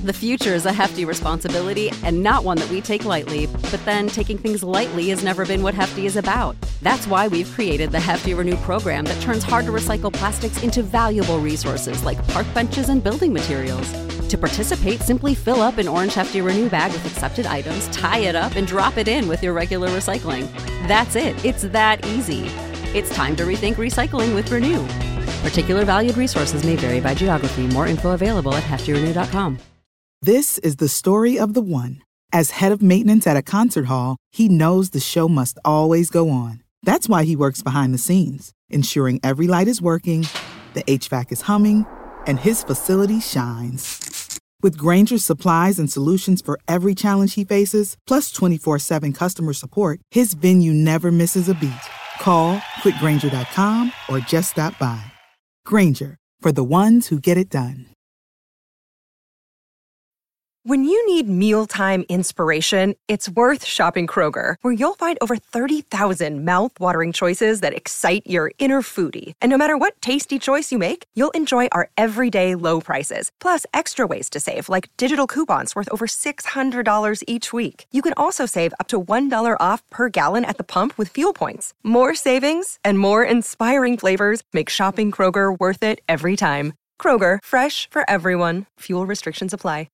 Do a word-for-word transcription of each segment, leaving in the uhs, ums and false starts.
The future is a hefty responsibility and not one that we take lightly. But then taking things lightly has never been what Hefty is about. That's why we've created the Hefty Renew program that turns hard-to-recycle plastics into valuable resources like park benches and building materials. To participate, simply fill up an orange Hefty Renew bag with accepted items, tie it up, and drop it in with your regular recycling. That's it. It's that easy. It's time to rethink recycling with Renew. Particular valued resources may vary by geography. More info available at hefty renew dot com. This is the story of the one. As head of maintenance at a concert hall, he knows the show must always go on. That's why he works behind the scenes, ensuring every light is working, the H V A C is humming, and his facility shines. With Grainger's supplies and solutions for every challenge he faces, plus twenty-four seven customer support, his venue never misses a beat. Call quick grainger dot com or just stop by. Grainger, for the ones who get it done. When you need mealtime inspiration, it's worth shopping Kroger, where you'll find over thirty thousand mouth-watering choices that excite your inner foodie. And no matter what tasty choice you make, you'll enjoy our everyday low prices, plus extra ways to save, like digital coupons worth over six hundred dollars each week. You can also save up to one dollar off per gallon at the pump with fuel points. More savings and more inspiring flavors make shopping Kroger worth it every time. Kroger, fresh for everyone. Fuel restrictions apply.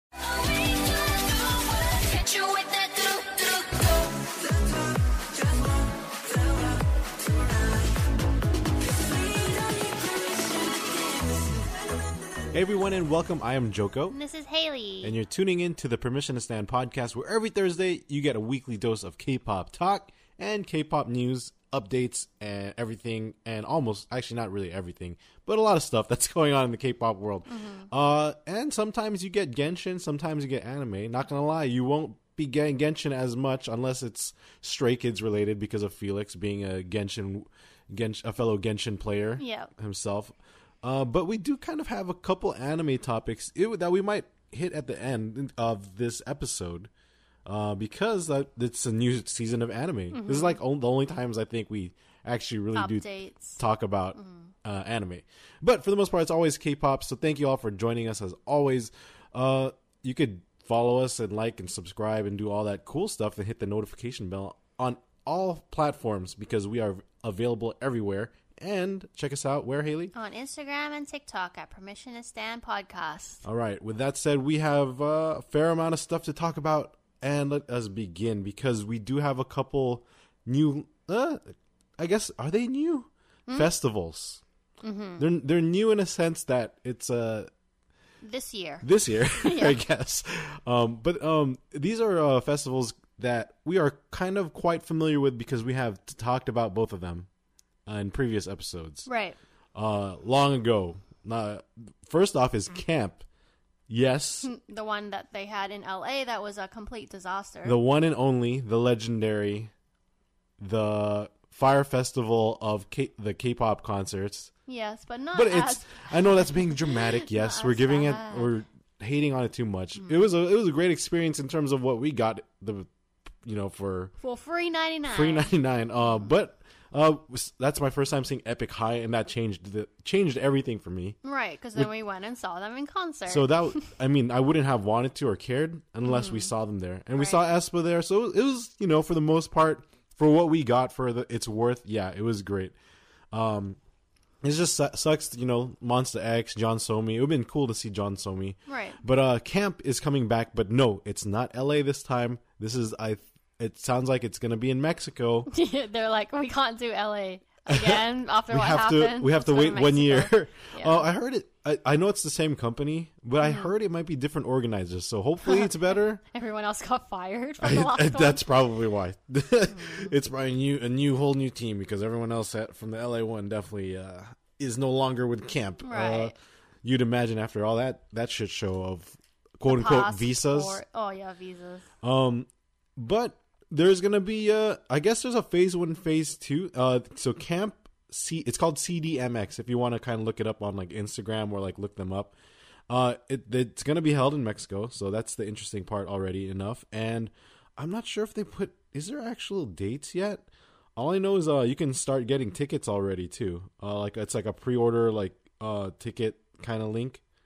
Hey everyone and welcome, I am Joko. And this is Haley. And you're tuning in to the Permission to Stand podcast, where every Thursday you get a weekly dose of K-pop talk and K-pop news, updates, and everything, and almost, actually not really everything, but a lot of stuff that's going on in the K-pop world. Mm-hmm. Uh, and sometimes you get Genshin, sometimes you get anime. Not gonna lie, you won't be getting Genshin as much unless it's Stray Kids related because of Felix being a Genshin, Genshin a fellow Genshin player yep. himself. Uh, but we do kind of have a couple anime topics it, that we might hit at the end of this episode uh, because that it's a new season of anime. Mm-hmm. This is like on, the only times I think we actually really Updates. do talk about mm-hmm. uh, anime. But for the most part, it's always K-pop. So thank you all for joining us as always. Uh, you could follow us and like and subscribe and do all that cool stuff and hit the notification bell on all platforms because we are available everywhere. And check us out where, Haley? On Instagram and TikTok at Permission to Stand Podcast. All right. With that said, we have uh, a fair amount of stuff to talk about. And let us begin because we do have a couple new, uh, I guess, are they new? Mm-hmm. Festivals. Mm-hmm. They're, they're new in a sense that it's uh, this year. This year, I guess. Um, but um, these are uh, festivals that we are kind of quite familiar with because we have t- talked about both of them. Uh, in previous episodes. Right. Uh, long ago. Uh, first off is Camp. Yes. The one that they had in L A that was a complete disaster. The one and only, the legendary, the Fire Festival of K- the K-pop concerts. Yes, but not But as... it's, I know that's being dramatic, yes. We're giving bad. it, we're hating on it too much. Mm. It was a it was a great experience in terms of what we got, the, you know, for... For free ninety-nine. Free ninety-nine. Uh, but... Uh, that's my first time seeing Epic High, and that changed the changed everything for me. Right, because then With, we went and saw them in concert. So that, I mean, I wouldn't have wanted to or cared unless mm. we saw them there, and right. we saw aespa there. So it was, you know, for the most part, for what we got for the its worth, yeah, it was great. Um, it just su- sucks, you know, Monsta X, John Somi. It would have been cool to see John Somi. Right. But uh, Camp is coming back, but no, it's not L A this time. This is I. It sounds like it's going to be in Mexico. They're like, we can't do L A again after we what have happened. To, we have to wait one year. Yeah. Uh, I heard it. I, I know it's the same company, but mm-hmm. I heard it might be different organizers. So hopefully it's better. Everyone else got fired from the last I, one. That's probably why. mm-hmm. It's probably a new, a new, whole new team because everyone else at, from the L A one definitely uh, is no longer with Camp. Right. Uh, you'd imagine after all that that shit show of quote unquote visas. Oh yeah, visas. Um, but. There's gonna be, uh, I guess there's a phase one, phase two. Uh, so Camp C, it's called C D M X. If you want to kind of look it up on like Instagram or like look them up, uh, it it's gonna be held in Mexico. So that's the interesting part already enough. And I'm not sure if they put, is there actual dates yet? All I know is uh, you can start getting tickets already too. Uh, like it's like a pre-order like uh ticket kind of link.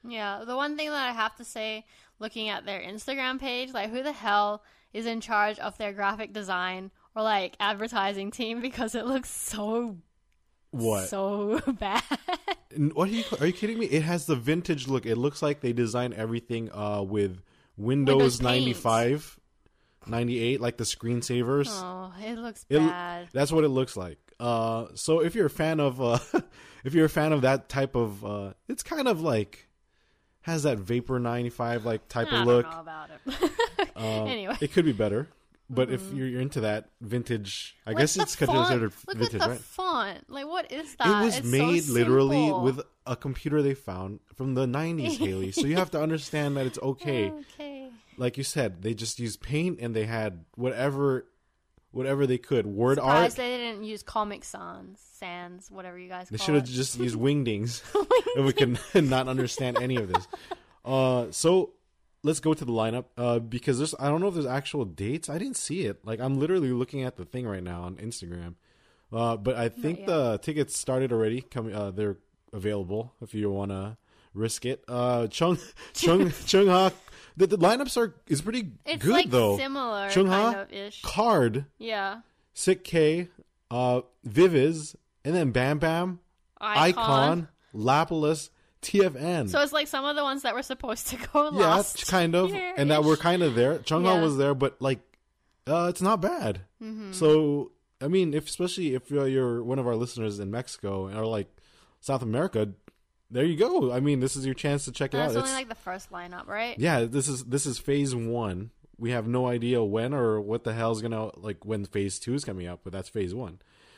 Yeah, the one thing that I have to say, looking at their Instagram page, like who the hell is in charge of their graphic design or like advertising team, because it looks so what so bad. What are you are you kidding me? It has the vintage look. It looks like they designed everything uh with Windows, Windows ninety-five, ninety-eight, like the screensavers. Oh, it looks It, bad. that's what it looks like. Uh, so if you're a fan of, uh, if you're a fan of that type of, uh, it's kind of like has that Vapor ninety-five like type I of look. don't know about it. Um, Anyway, it could be better, but mm-hmm. if you're, you're into that vintage, I What's guess the it's font? considered Look vintage, at the right? font. Like, what is that? It was It's made so literally simple. with a computer they found from the nineties, Haley. So you have to understand that it's okay. Okay. Like you said, they just used paint and they had whatever, whatever they could. Word Surprised art. they didn't use Comic Sans, Sans, whatever you guys They call should have it. just used wingdings, and we can not understand any of this. Uh, so let's go to the lineup. Uh, because there's, I don't know if there's actual dates. I didn't see it. Like I'm literally looking at the thing right now on Instagram. Uh, but I think yet. the tickets started already. Coming, uh, they're available if you want to risk it. Uh, Chung, Chung, Chung Ha. The, the lineups are is pretty It's good like though. similar, Chung Ha, kind of ish. Card, Yeah. Sick K, uh, Viviz, and then Bam Bam, Icon. Icon, Lapalus, T F N. So it's like some of the ones that were supposed to go yeah, last kind of, year-ish. and that were kind of there. Chung Ha Yeah. was there, but like, uh, it's not bad. Mm-hmm. So I mean, if especially if you're, you're one of our listeners in Mexico or like South America, there you go. I mean, this is your chance to check it And out. it's only It's- like the first lineup, right? yeah, this is this is phase one. We have no idea when or what the hell's gonna like when phase two is coming up, but that's phase one.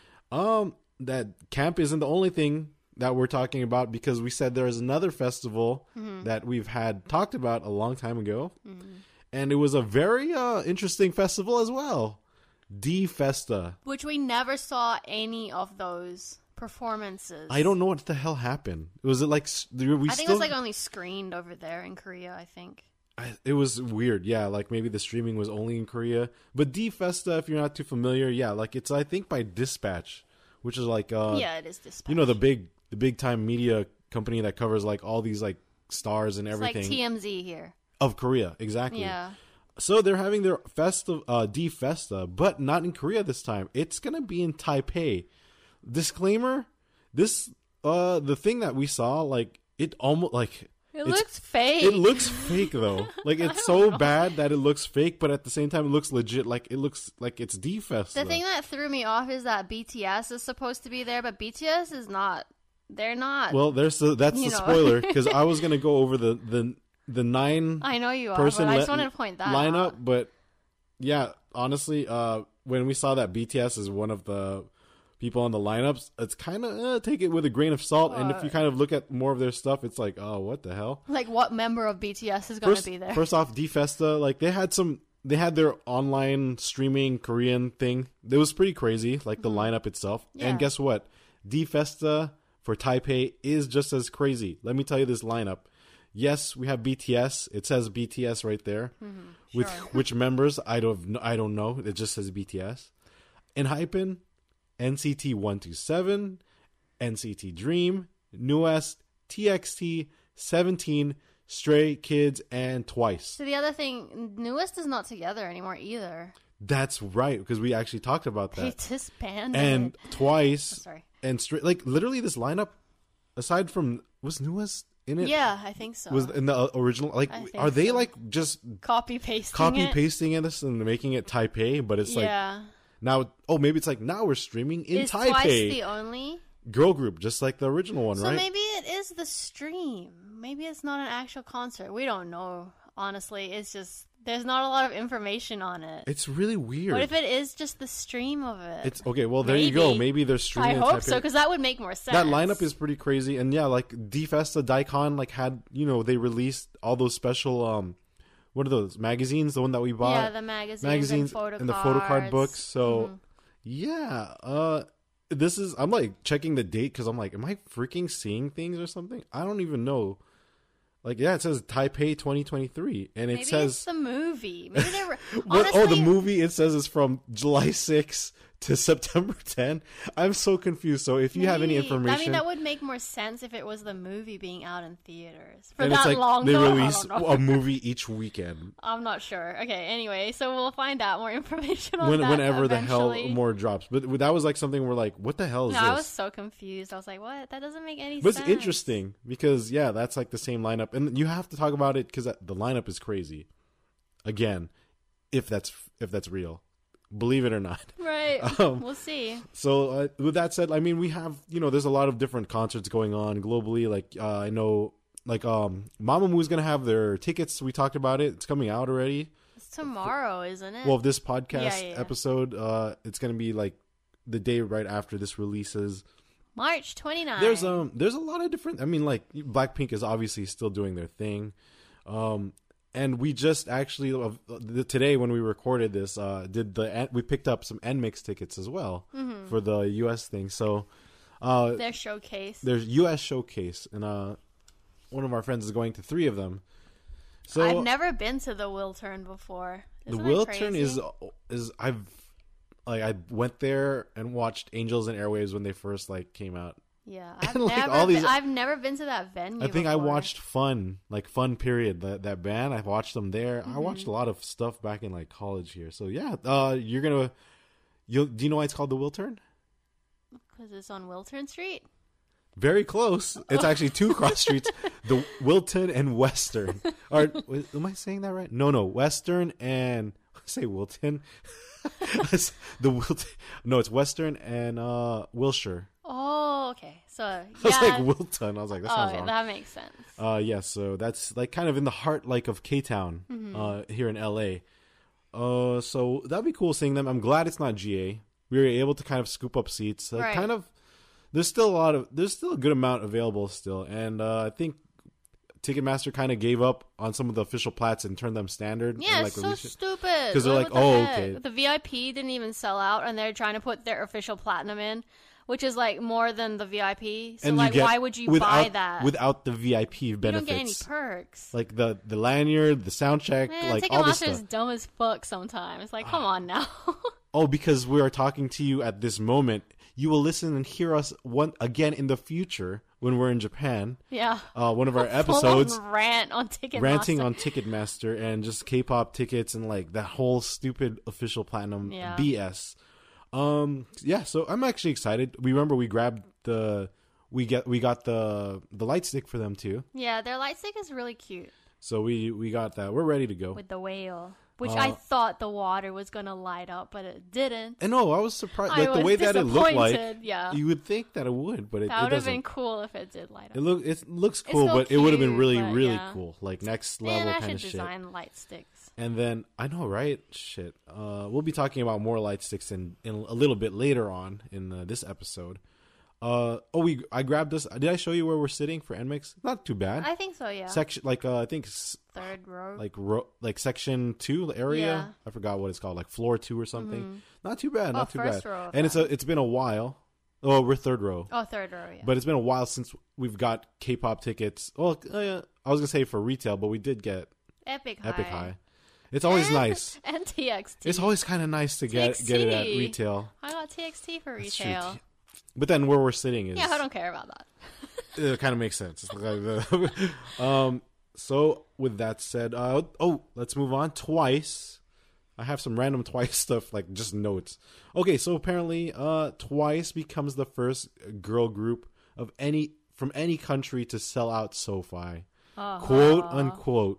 Um, that camp isn't the only thing that we're talking about, because we said there is another festival Mm-hmm. that we've had talked about a long time ago, mm-hmm. and it was a very uh, interesting festival as well. D Festa. Which we never saw any of those performances. I don't know what the hell happened. Was it like s- we I think still? it was like only screened over there in Korea, I think. I, it was weird, yeah. Like maybe the streaming was only in Korea, but D Festa, if you're not too familiar, yeah, like it's I think by Dispatch, which is like uh, yeah, it is Dispatch. you know the big the big time media company that covers like all these like stars and it's everything like T M Z here. of Korea, exactly. Yeah. So they're having their festa, uh, D Festa, but not in Korea this time. It's gonna be in Taipei. Disclaimer: this uh the thing that we saw, like it almost like. It It's- looks fake. It looks fake though. Like it's so bad that it looks fake, but at the same time it looks legit. Like it looks like it's D-Fest. The though. thing that threw me off is that B T S is supposed to be there, but B T S is not. They're not. Well, there's the, that's You the know. spoiler, because I was gonna go over the the the nine I know you are, person but I just li- wanted to point that lineup. out. But yeah, honestly, uh, when we saw that B T S is one of the people on the lineups, it's kind of uh, take it with a grain of salt. And if you kind of look at more of their stuff, it's like, oh, what the hell? Like, what member of B T S is going to First, be there? first off, D-Festa, like they had some, they had their online streaming Korean thing. It was pretty crazy, like the lineup itself. Yeah. And guess what? D-Festa for Taipei is just as crazy. Let me tell you this lineup. Yes, we have B T S. It says B T S right there. Mm-hmm. With which members, I don't, I don't know. It just says B T S. In Hypen, N C T one twenty-seven, N C T Dream, Newest, T X T, Seventeen, Stray Kids, and Twice. So the other thing, Newest is not together anymore either. That's right, because we actually talked about They that. disbanded. And Twice Oh, sorry. and Stray, like literally this lineup, aside from was Newest in it? Yeah, I think so. Was in the uh, original? Like, I think are they so. like just copy pasting copy it? pasting this and making it Taipei? But it's like Yeah. now, oh, maybe it's like now we're streaming in Is Taipei. Twice the only? Girl group, just like the original one, So right? maybe it is the stream. Maybe it's not an actual concert. We don't know. Honestly, it's just there's not a lot of information on it. It's really weird. What if it is just the stream of it? It's okay. Well, there you go. Maybe. Maybe they're streaming. I in hope Taipei. so, because that would make more sense. That lineup is pretty crazy, and yeah, like D-Festa, Daikon, like had you know they released all those special um, what are those magazines? The one that we bought, yeah, the magazines, magazines and, photo and the photo card cards. books. So Mhm. yeah, uh, this is I'm like checking the date because I'm like, am I freaking seeing things or something? I don't even know. Like yeah, it says Taipei twenty twenty-three, and it Maybe says it's the movie. Maybe they were what, honestly. oh the movie it says is from July sixth to September tenth. I'm so confused. So if you Maybe. have any information, I mean, that would make more sense if it was the movie being out in theaters for and that it's like long. they though. release I don't know. a movie each weekend. I'm not sure. Okay, anyway, so we'll find out more information on When, that whenever eventually. the hell more drops. But that was like something we're like, what the hell is No, this? I was so confused. I was like, what? That doesn't make any But sense. it's interesting because yeah, that's like the same lineup, and you have to talk about it because the lineup is crazy. Again, if that's if that's real, believe it or not. Right. Um, we'll see. So uh, with that said, I mean, we have you know, there's a lot of different concerts going on globally. Like uh, I know, like um, Mamamoo gonna have their tickets. We talked about it. It's coming out already. It's tomorrow, isn't it? Well, this podcast Yeah, yeah, yeah. episode, uh, it's gonna be like the day right after this releases. March twenty-ninth. There's um there's a lot of different. I mean, like Blackpink is obviously still doing their thing, um, and we just actually uh, the, today when we recorded this, uh, did the we picked up some N Mix tickets as well mm-hmm. for the U S thing. So, uh, their showcase. there's U S showcase, and uh, one of our friends is going to three of them. So I've never been to the Wiltern before. Isn't the that Wiltern crazy? is is I've. Like I went there and watched Angels and Airwaves when they first like came out. Yeah, I've like, never. all these- been, I've never been to that venue. I think I before. watched Fun, like Fun Period, that that band. I watched them there. Mm-hmm. I watched a lot of stuff back in like college here. So yeah, uh, you're gonna. You do you know why it's called the Wiltern? because it's on Wiltern Street. Very close. It's actually two cross streets, the Wilton and Western. Or am I saying that right? No, no, Western and I say Wilton. the Wilton. No, it's Western and uh, Wilshire. Oh, okay. So I yeah, was like Wilton. I was like, that oh, sounds okay, wrong. that makes sense. Uh, yeah, so that's like kind of in the heart like of K-Town Mm-hmm. uh, here in L A. Uh, so that'd be cool seeing them. I'm glad it's not G A. We were able to kind of scoop up seats. Uh, Right. Kind of, there's still a lot of, there's still a good amount available still. And uh, I think Ticketmaster kind of gave up on some of the official plats and turned them standard. Yeah, and, like, it's so released it. stupid. 'Cause they're What like, the oh, heck? okay. The V I P didn't even sell out, and they're trying to put their official platinum in, which is like more than the V I P. So And like, get- why would you without, buy that? without the V I P you benefits? don't get any perks. Like the the lanyard, the sound check, Man, like all this Ticketmaster is stuff. dumb as fuck sometimes. It's like, come on now. Oh, because we are talking to you at this moment. You will listen and hear us one again in the future when we're in Japan. Yeah. Uh, one of our Full-on episodes rant on Ticketmaster. ranting on Ticketmaster and just K-pop tickets and like that whole stupid official platinum Yeah. B S. Um, yeah, so I'm actually excited. We remember we grabbed the we get we got the the light stick for them too. Yeah, their light stick is really cute So we we got that. We're ready to go. with the whale, which Uh, I thought the water was gonna light up, but it didn't. And no, I was surprised. I Like the was way that it looked like, disappointed, yeah. you would think that it would, but it, That it would have doesn't. been cool if it did light up. It look it looks It's cool, so but it would have been cute, really but really yeah. cool, like next Man, level I kind should of shit. design light sticks. And then I know, right? Shit. Uh, we'll be talking about more light sticks in, in a little bit later on in uh, this episode. Uh, oh, we I grabbed this. Did I show you where we're sitting for N M I X? Not too bad. I think so, yeah. Section like uh, I think s- Third row. like ro- like section two area. Yeah. I forgot what it's called, like floor two or something. Not too bad. Oh, Not too first bad. row of And it's a it's been a while. Oh, we're third row. oh, third row, yeah. But it's been a while since we've got K-pop tickets. Well, uh, I was gonna say for retail, but we did get Epic High. Epic High. It's always And- nice. And T X T. It's always kind of nice to get get it at T X T. retail. I got T X T for That's true. retail. But then where we're sitting is Yeah, I don't care about that. it kind of makes sense. It's like the- um. So with that said, uh, oh, let's move on. Twice, I have some random Twice stuff, like just notes. Okay, so apparently, uh, Twice becomes the first girl group of any from any country to sell out SoFi, Uh-huh. quote unquote,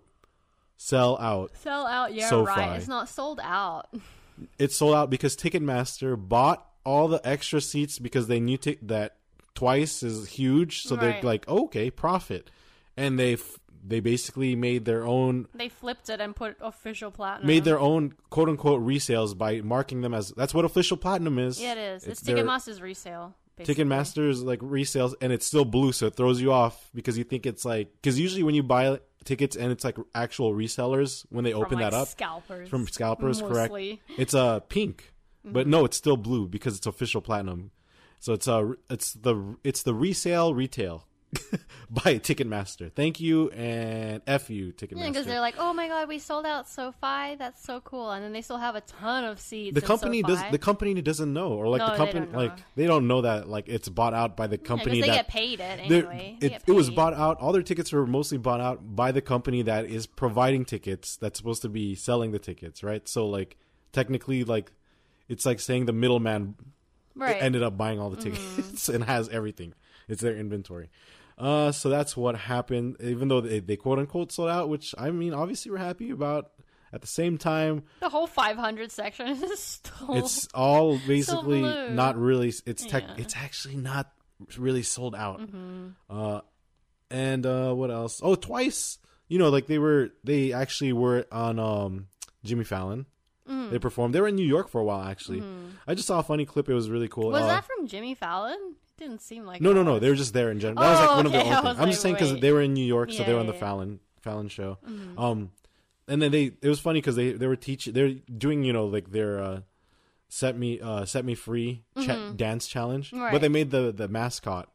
sell out. Sell out, yeah, SoFi. right. It's not sold out. It's sold out because Ticketmaster bought all the extra seats because they knew t- that Twice is huge, so they're Right. like, okay, profit, and they f- they basically made their own They flipped it and put official platinum. made their own quote unquote resales by marking them as that's what official platinum is. Yeah, it is. It's, their- Ticketmaster's resale. Basically. Ticketmaster's like resales, and it's still blue, so it throws you off because you think it's like because usually when you buy tickets and it's like actual resellers when they From, open like, that up Scalpers. from scalpers, Mostly. correct? It's a uh, pink, but no, it's still blue because it's official platinum. So it's uh it's the it's the resale retail. by Ticketmaster. Thank you and F you, Ticketmaster. Yeah, because they're like, oh my god, we sold out SoFi. That's so cool, and then they still have a ton of seats. The in company SoFi. does. The company doesn't know, or like No, the they company, don't know. like they don't know that like it's bought out by the Yeah, company 'cause they that get paid it they're- anyway. They It, get it was paid. bought out. All their tickets were mostly bought out by the company that is providing tickets. That's supposed to be selling the tickets, right? So like technically, like it's like saying the middleman Right. ended up buying all the tickets Mm-hmm. and has everything. It's their inventory. Uh, so that's what happened. Even though they, they quote unquote sold out, which I mean, obviously we're happy about. At the same time, The whole five hundred section is still. it's all basically blue. not really. It's tech. Yeah. It's actually not really sold out. Mm-hmm. Uh, and uh, what else? Oh, twice. You know, like they were. They actually were on um Jimmy Fallon. Mm. They performed. They were in New York for a while. Actually, I just saw a funny clip. It was really cool. Mm-hmm. Was Uh, that from Jimmy Fallon? It didn't seem like. No, it no, no. was. They were just there in general. That was like Oh, one of their okay. own I things. was I'm just saying like, because wait. they were in New York, so Yeah, they were on yeah, the yeah. Fallon Fallon show. Mm-hmm. Um, and then they it was funny because they they were teaching. They're doing you know like their uh, set me uh set me free cha- dance challenge, but Mm-hmm. Right. they made the the mascot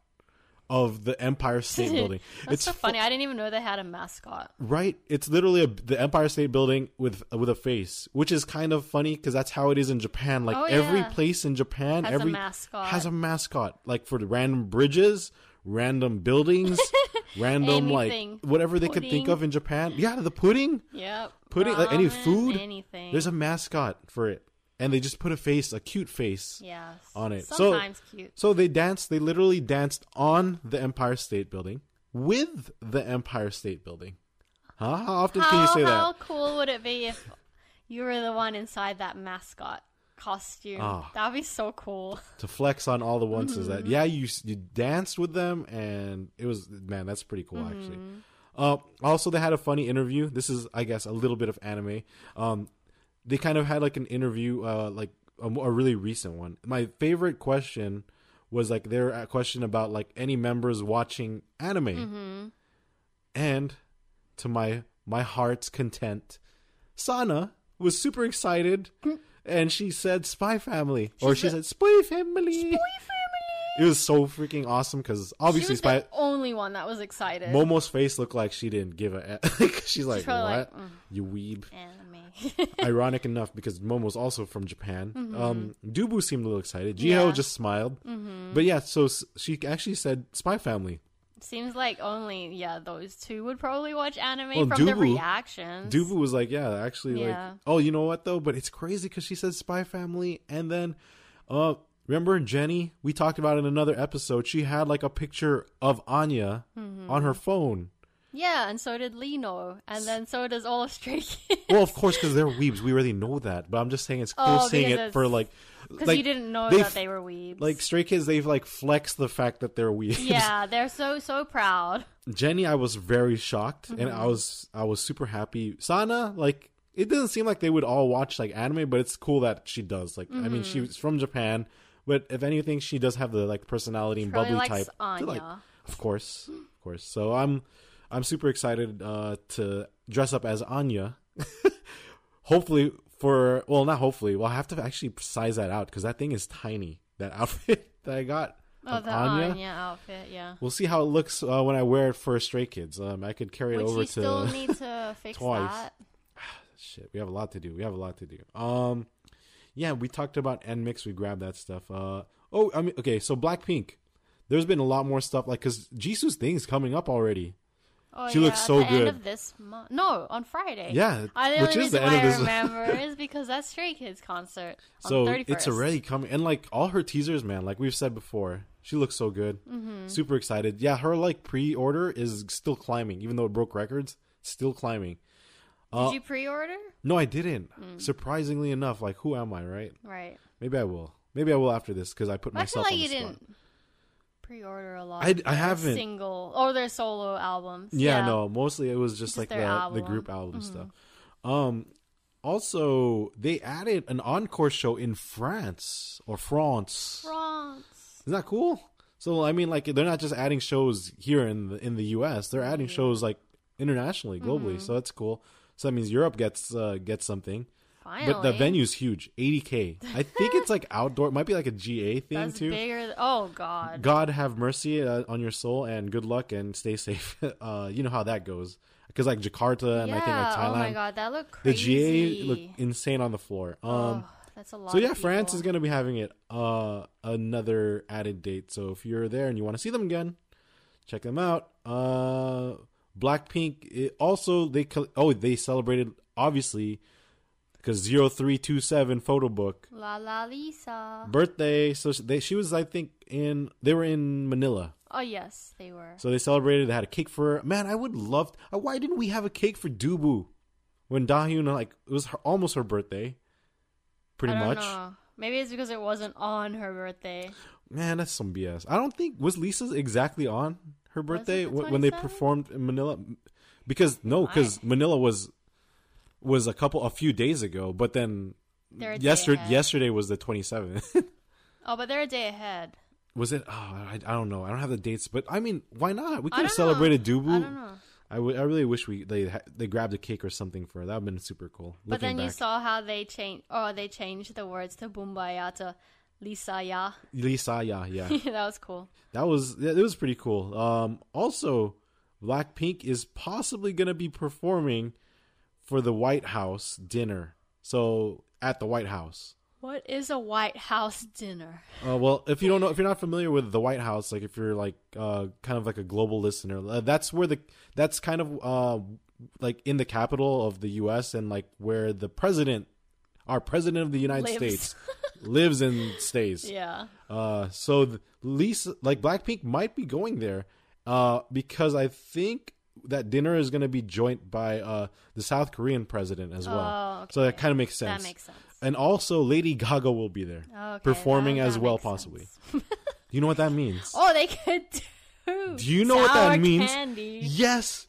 of the Empire State Building. That's it's so fu- funny. I didn't even know they had a mascot. Right, it's literally a, the Empire State Building with with a face, which is kind of funny because that's how it is in Japan. Like Oh, every yeah. place in Japan, Has a every mascot. has a mascot. Like for the random bridges, random buildings, random Anything. like whatever they could think Pudding. of in Japan. Yeah, the pudding, Yep. pudding, like any Ramen, food. Anything. There's a mascot for it, and they just put a face, a cute face. yes. on it. So- Sometimes cute. So they danced. They literally danced on the Empire State Building with the Empire State Building. Huh? How often How, can you say how that? cool would it be if you were the one inside that mascot costume? Ah. That'd be so cool. To flex on all the ones is Mm-hmm. that yeah, you you danced with them, and it was man, that's pretty cool actually. Mm-hmm. Uh, also, they had a funny interview. This is, I guess, a little bit of anime. Um, they kind of had like an interview, uh, like a, a really recent one. My favorite question was like their question about like any members watching anime, Mm-hmm. and to my my heart's content, Sana was super excited, and she said "Spy Family" or she said "Spy Family." Spy Family. It was so freaking awesome because She obviously was Spy the only one that was excited. Momo's face looked like she didn't give a. She's like, probably "What? like, mm. You weeb." Anime. Ironic enough because Momo's also from Japan. Mm-hmm. Um, Dubu seemed a little excited. Jiho Yeah. just smiled. Mm-hmm. But yeah, so s- she actually said "Spy Family." Seems like only yeah those two would probably watch anime Well, from the Dubu- reactions. Dubu was like, "Yeah, actually, Yeah. like, oh, you know what though?" But it's crazy because she said "Spy Family," and then, uh, remember Jenny? We talked about it in another episode. She had like a picture of Anya Mm-hmm. on her phone. Yeah, and so did Lino, and then so does all of Stray Kids. Well, of course, because they're weebs. We already know that. But I'm just saying it's cool Oh, seeing because it it's- for like, Because like you didn't know they've- that they were weebs. like Stray Kids. They've like flexed the fact that they're weebs. yeah, they're so so proud. Jenny, I was very shocked, and Mm-hmm. I was I was super happy. Sana, like, it doesn't seem like they would all watch like anime, but it's cool that she does. Like, I mean, Mm-hmm. she's from Japan, but if anything, she does have the like personality and Probably bubbly likes type. Anya. to, like, of course, of course. So I'm I'm super excited uh, to dress up as Anya. Hopefully for well, not hopefully. Well, I have to actually size that out because that thing is tiny. That outfit that I got. Oh, of the Anya. Anya outfit, yeah. We'll see how it looks uh, when I wear it for Stray Kids. Um, I could carry it Which over you to still need to fix twice. that. shit. We have a lot to do. We have a lot to do. Um, yeah, we talked about N Mix. We grabbed that stuff. Uh, oh, I mean, okay. So Blackpink, there's been a lot more stuff like because Jisoo's thing's coming up already. Oh, She yeah, looks so at the good. End of this month. No, on Friday. Yeah, I, the which only is the reason end why of I this. remember is because that's Stray Kids concert on So thirty-first. it's already coming, and like all her teasers, man. Like we've said before, she looks so good. Mm-hmm. Super excited. Yeah, her like pre-order is still climbing, even though it broke records. Still climbing. Uh, Did you pre-order? No, I didn't. Mm. Surprisingly enough, like who am I, right? Right. Maybe I will. Maybe I will after this because I put I feel myself like on the you spot. didn't pre-order a lot. I- of I their haven't. single or their solo albums. Yeah, no, mostly it was just, Just like their the album. the group album Mhm. stuff. Um, also they added an encore show in France or France. France. Isn't that cool? So I mean, like they're not just adding shows here in the in the U S. They're adding shows like internationally, globally. Mm-hmm. So that's cool. So that means Europe gets uh, gets something. Finally. But the venue's huge, eighty K. I think it's like outdoor. It might be like a G A thing That's too. bigger. Th- oh God. God have mercy uh, on your soul and good luck and stay safe. uh, you know how that goes. Because like Jakarta and yeah. I think like Thailand. Oh my God, that looked The crazy. G A looked insane on the floor. Um, oh, that's a lot. so yeah, of France people. is gonna be having it. Uh, another added date. So if you're there and you want to see them again, check them out. Uh, Blackpink. It also they col- oh they celebrated obviously. Because zero three two seven photo book La La Lisa. birthday. So they she was I think in they were in Manila. Oh yes, they were. So they celebrated. They had a cake for her. Man, I would love. Uh, why didn't we have a cake for Dubu when Dahyun like it was her, almost her birthday? Pretty I don't much. know. Maybe it's because it wasn't on her birthday. Man, that's some B S. I don't think was Lisa's exactly on her birthday the when, when they twenty-seventh? performed in Manila. Because no, because Manila was was a couple a few days ago, but then They're a day yesterday ahead. yesterday was the twenty-seventh. Oh, but they're a day ahead. Was it? Oh, I, I don't know. I don't have the dates, but I mean, why not? We I could have don't know. celebrated Dubu. I don't know. I, w- I really wish we they ha- they grabbed a cake or something for her. That would have been super cool. But Looking then you back. saw how they changed. Oh, they changed the words to Bumbaya to Lisa Ya. Lisa, yeah, yeah, That was cool. that was it was pretty cool. Um, also, Blackpink is possibly gonna be performing for the White House dinner. So at the White House. What is a White House dinner? Uh, well, if you don't know, if you're not familiar with the White House, like if you're like uh, kind of like a global listener, uh, that's where the that's kind of uh, like in the capital of the U S and like where the president, our president of the United Lives. States, lives and stays. Yeah. Uh, so the Lisa, like Blackpink, might be going there, uh, because I think that dinner is going to be joined by uh the South Korean president as well. Oh, So that okay. kind of makes sense. That makes sense. And also, Lady Gaga will be there, Okay, performing that- as that well, makes possibly. sense. You know what that means? Oh, they could do. Do you know what sour that means? Candy. Yes.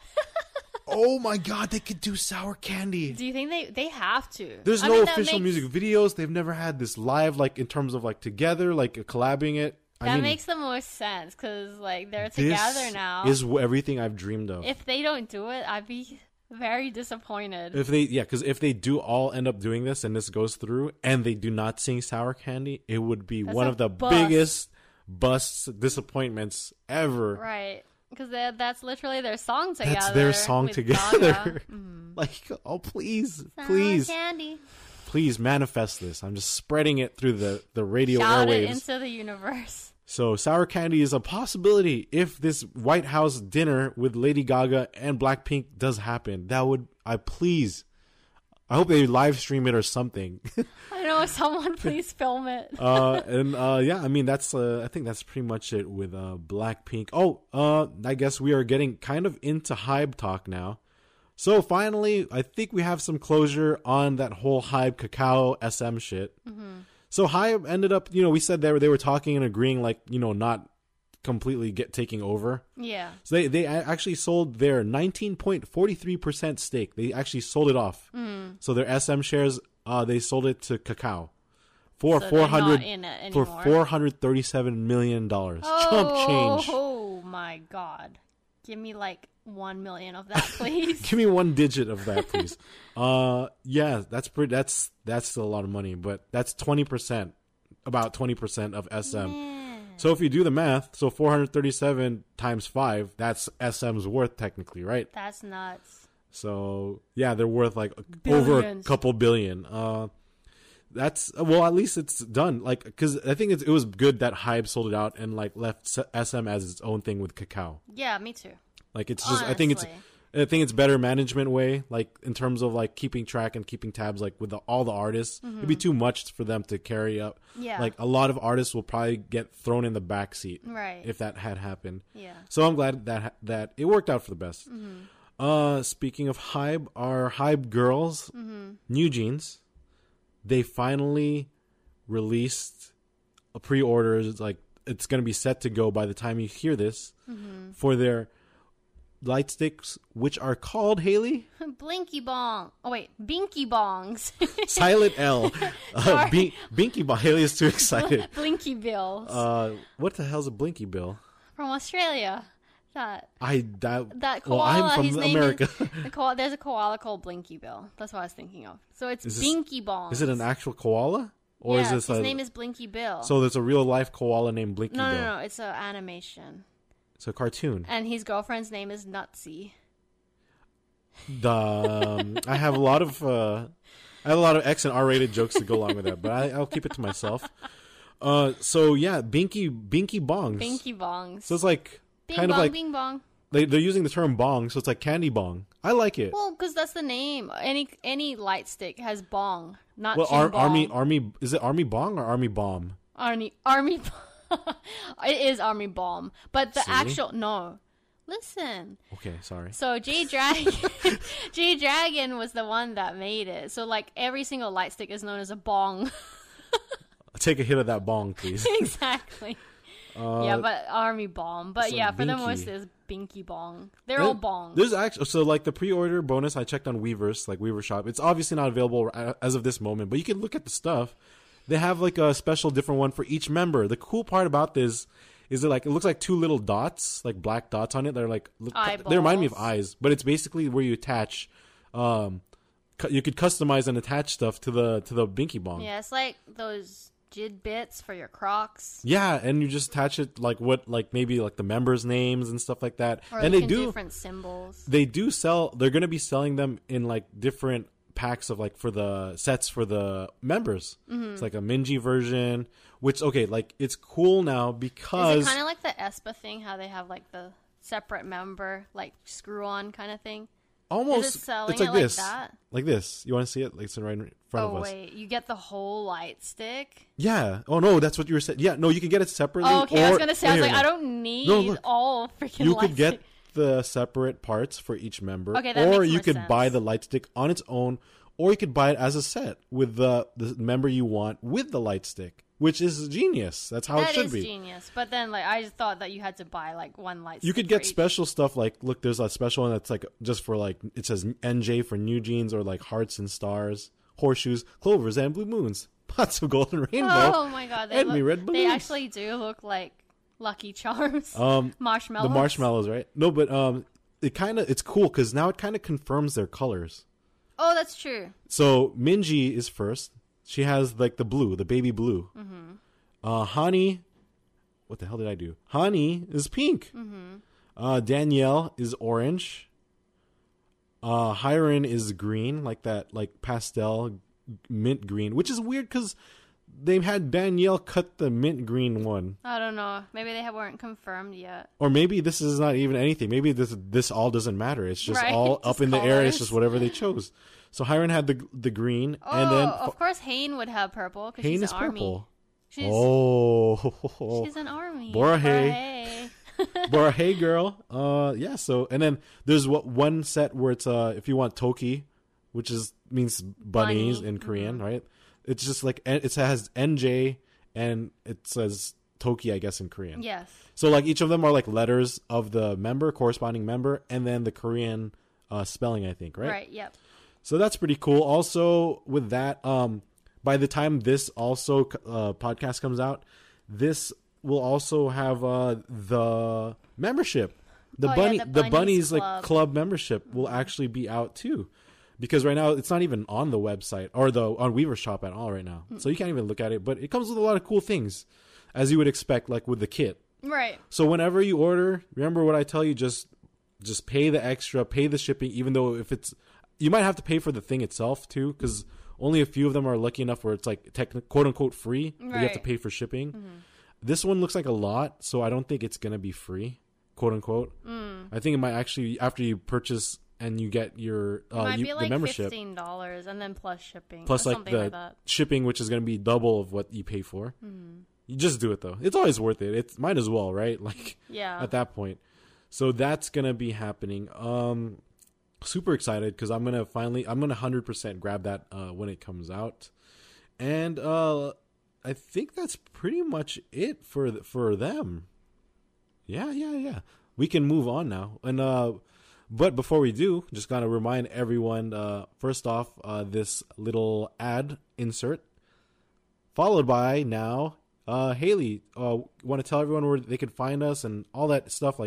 Oh my God, they could do sour candy. Do you think they they have to? There's I no mean, that official makes- music videos. They've never had this live, like in terms of like together, like collabing it. I That mean, makes the most sense because like they're this together now. is w- everything I've dreamed of. If they don't do it, I'd be very disappointed. If they, yeah, because if they do all end up doing this and this goes through and they do not sing Sour Candy, it would be That's one a of the bust. biggest busts, disappointments ever. Right. Because that's literally their song together. That's their song with together. Gaga. Mm. Like, oh, please, Sour please, Candy. please manifest this. I'm just spreading it through the, the radio Shout airwaves. it into the universe. So Sour Candy is a possibility if this White House dinner with Lady Gaga and Blackpink does happen. That would, I please, I hope they live stream it or something. I know, someone please film it. uh, and uh, yeah, I mean that's uh, I think that's pretty much it with uh, Blackpink. Oh, uh, I guess we are getting kind of into Hybe talk now. So finally, I think we have some closure on that whole Hybe Kakao S M shit. Mm-hmm. So Hybe ended up, you know, we said they were they were talking and agreeing, like, you know, not completely get taking over. Yeah. So they they actually sold their nineteen point four three percent stake. They actually sold it off. Mm. So their S M shares, uh, they sold it to Kakao for So four they're hundred not in it for anymore. four hundred thirty seven million dollars. Oh, Chump change. Oh my God. Give me like one million of that, please. Give me one digit of that, please. uh, yeah, that's pretty. That's that's still a lot of money, but that's twenty percent, about twenty percent of S M. Man. So if you do the math, so four hundred thirty-seven times five, that's S M's worth technically, right? That's nuts. So yeah, they're worth like over a Billions. couple billion. Uh, that's well, at least it's done. Like, because I think it's, it was good that Hybe sold it out and like left S M as its own thing with Kakao. Yeah, me too. Like it's just, I think it's, Honestly. I think it's better management way. Like in terms of like keeping track and keeping tabs, like with the, all the artists, it'd be too much for them to carry up. Yeah. Like a lot of artists will probably get thrown in the back seat, Right. if that had happened. Yeah. So I'm glad that ha- that it worked out for the best. Uh, speaking of Hybe, our Hybe girls, New Jeans, they finally released a pre-order. It's like it's going to be set to go by the time you hear this for their light sticks, which are called, Haley, Blinky bong. Oh wait, Binky bongs. Silent L. Uh, Bin- Binky Ball. Haley is too excited. Blinky bills Uh, what the hell's a Blinky Bill? from Australia. that? I that, That well, koala. I'm his from name America. Is, the koala, there's a koala called Blinky Bill. That's what I was thinking of. So it's Is this- Binky Bongs. Is it an actual koala? Or yes, is this his a, name is Blinky Bill. so there's a real life koala named Blinky no, Bill? no, no. It's an animation. It's a cartoon. And his girlfriend's name is Nutsy. The um, I have a lot of uh, I have a lot of X and R-rated jokes to go along with that, but I, I'll keep it to myself. Uh, so yeah, Binky Binky Bongs. Binky Bongs. So it's like Bing kind bong, of like bing bong. they they're using the term bong, so it's like candy bong. I like it. Well, because that's the name. Any any light stick has bong, not Well, ching ar- bong. army army is it army bong or army bomb? Army army. It is army bomb, but the See? actual no. Listen. Okay, sorry. So G Dragon, G Dragon was the one that made it. So like every single light stick is known as a bong. Take a hit of that bong, please. Exactly. Uh, yeah, but army bomb. But so yeah, for the Binky. most is Binky Bong. They're There- all bongs. There's actually so like the pre-order bonus. I checked on Weverse, like Weaver Shop. It's obviously not available a- as of this moment, but you can look at the stuff. They have like a special different one for each member. The cool part about this is that like it looks like two little dots, like black dots on it. They're like look, they remind me of Eyeballs. eyes, but it's basically where you attach. Um, cu- you could customize and attach stuff to the to the Binky Bong. Yeah, it's like those jid bits for your Crocs. Yeah, and you just attach it like what like maybe like the members' names and stuff like that. Or and you they can do different symbols. they do sell they're going to be selling them in like different packs of like for the sets for the members. Mm-hmm. It's like a Minji version, which okay, like it's cool now because Is it kind of like the Espa thing, how they have like the separate member, like screw on kind of thing? almost Is it selling it's like it like this. that? Like this. You want to see it? Like it's right in front Oh of us. wait, you get the whole light stick? Yeah. Oh no, that's what you were saying. Yeah, no, you can get it separately. Oh, okay, I was or- gonna say, I oh, was here, like, no. I don't need No, look. all freaking You light could get stick. the separate parts for each member, Okay, that or makes you more could sense. buy the light stick on its own, or you could buy it as a set with the the member you want with the light stick, which is genius. That's how That it should is be. genius. But then, like, I just thought that you had to buy like one light. You stick could for get each. special stuff like look, there's a special one that's like just for like it says N J for new jeans or like hearts and stars, horseshoes, clovers, and blue moons, pots of golden rainbow. Oh my god, they, and me look, red they balloons. actually do look like Lucky Charms. Um, marshmallows. the marshmallows, right? No, but um, it kind of it's cool because now it kind of confirms their colors. Oh, that's true. So Minji is first. She has like the blue, the baby blue. Mm-hmm. Uh, Hani, what the hell did I do? Hani is pink. Mm-hmm. Uh, Danielle is orange. Uh, Hiren is green, like that, like pastel mint green, which is weird because they've had Danielle cut the mint green one. I don't know. Maybe they weren't confirmed yet. Or maybe this is not even anything. Maybe this this all doesn't matter. It's just Right, all up just in the air. It's colors. just whatever they chose. So Hiren had the the green, Oh, and then of course, Hane would have purple because Hane she's is an army. purple. She's, Oh, she's an army. Borahae. Bora, hey girl. Uh, yeah. So and then there's what one set where it's uh if you want Toki, which is means bunnies Bunny. in Korean, right? It's just like it has N J and it says Toki, I guess, in Korean. Yes. So like each of them are like letters of the member, corresponding member, and then the Korean uh, spelling, I think, right? Right. Yep. So that's pretty cool. Also, with that, um, by the time this also uh, podcast comes out, this will also have uh, the membership, the Oh, yeah, bunny, the the Bunnies bunnies Club. like club membership will actually be out too, because right now it's not even on the website or the on Weaver Shop at all right now, Hmm. so you can't even look at it. But it comes with a lot of cool things, as you would expect, like with the kit. Right. So whenever you order, remember what I tell you, just just pay the extra, pay the shipping, even though if it's, you might have to pay for the thing itself too, because only a few of them are lucky enough where it's like techni- quote unquote free. But you have to Right. pay for shipping. This one looks like a lot, so I don't think it's gonna be free, quote unquote. Mm. I think it might actually, after you purchase and you get your uh, Might you, be like the membership fifteen dollars and then plus shipping. plus or like something the like that. shipping, which is gonna be double of what you pay for. Mm. You just do it though. It's always worth it. It's might as well, right? Like Yeah. at that point. So that's gonna be happening. Um, super excited because I'm gonna finally, I'm gonna one hundred percent grab that uh, when it comes out, and uh, I think that's pretty much it for th- for them. Yeah, yeah, yeah. We can move on now, and uh, but before we do, just gotta remind everyone. Uh, first off, uh, this little ad insert, followed by now. Uh, Haley, uh, want to tell everyone where they can find us and all that stuff, like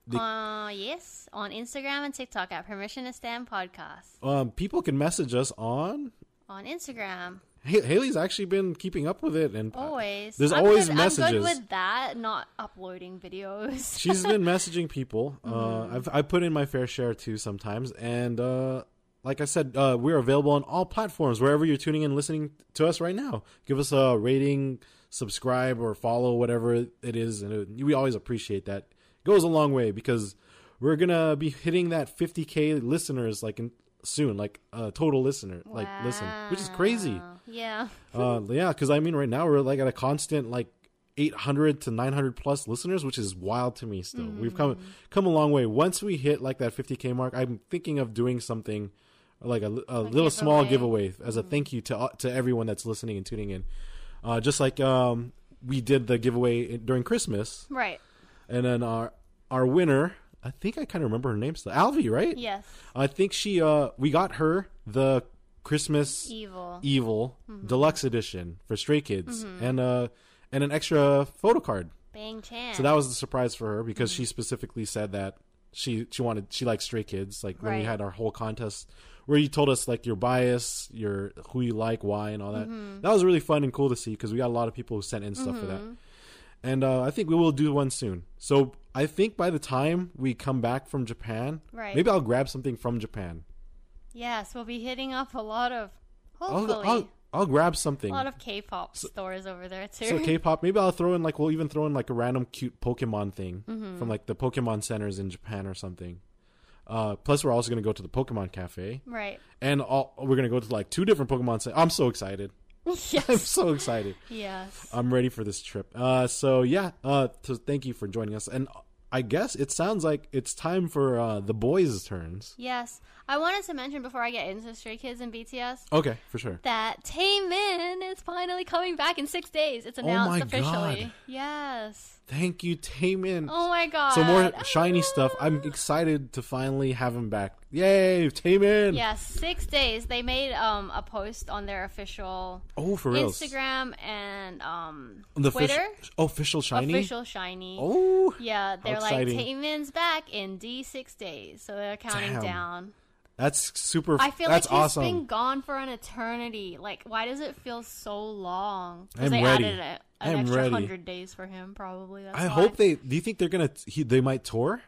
They, uh, yes, on Instagram and TikTok at Permission to Stand Podcast. um, people can message us on. On Instagram. Hey, Haley's actually been keeping up with it, and Always. there's I'm always good, messages. I'm good with that, not uploading videos. She's been messaging people. Uh, Mm-hmm. I've I put in my fair share too sometimes, and uh, like I said, uh, we're available on all platforms wherever you're tuning in, listening to us right now. Give us a rating, subscribe, or follow, whatever it is, and it, we always appreciate that. It goes a long way because we're gonna be hitting that fifty K listeners like in, soon, like a uh, total listener, like listen, which is crazy. Wow. Yeah. Uh, yeah, because I mean, right now we're like at a constant like eight hundred to nine hundred plus listeners, which is wild to me. Still, mm. we've come come a long way. Once we hit like that fifty K mark, I'm thinking of doing something like a, a, a little giveaway. small giveaway as mm. a thank you to uh, to everyone that's listening and tuning in. Uh, just like um, we did the giveaway during Christmas, right? And then our our winner, I think I kind of remember her name still, Alvi, right? Yes. I think she uh we got her the Christmas Evil Evil mm-hmm. Deluxe Edition for Stray Kids, mm-hmm. and uh and an extra photo card. Bang Chan. So that was the surprise for her because mm-hmm. she specifically said that she she wanted she likes Stray Kids. Like when right. we had our whole contest where you told us like your bias, your who you like, why, and all that. Mm-hmm. That was really fun and cool to see because we got a lot of people who sent in stuff mm-hmm. for that. And uh, I think we will do one soon. So I think by the time we come back from Japan, right. maybe I'll grab something from Japan. Yes, we'll be hitting up a lot of, hopefully, I'll, I'll, I'll grab something. A lot of K-pop so, stores over there, too. So K-pop, maybe I'll throw in, like, we'll even throw in, like, a random cute Pokemon thing mm-hmm. from, like, the Pokemon centers in Japan or something. Uh, plus, we're also going to go to the Pokemon Cafe. Right. And all, we're going to go to, like, two different Pokemon centers. I'm so excited. Yes. I'm so excited. Yes. I'm ready for this trip. Uh, so, yeah, uh, so thank you for joining us. And I guess it sounds like it's time for uh, the boys' turns. Yes. I wanted to mention before I get into Stray Kids and B T S. Okay, for sure. That Taemin is finally coming back in six days. It's announced oh my officially. God. Yes. Thank you, Taemin. Oh my God. So more shiny stuff. I'm excited to finally have him back. Yay, Taemin. Yes, six days. They made um, a post on their official oh, for real. Instagram and um, the Twitter. Fish, oh, official shiny? Official shiny. Oh. Yeah, they're like, Taemin's back in D six days. So they're counting Damn. down. That's super. I feel that's like he's awesome. been gone for an eternity. Like, why does it feel so long? Because I'm they ready. added a, an I'm extra ready. hundred days for him, probably. That's I why. hope they. Do you think they're gonna? He, they might tour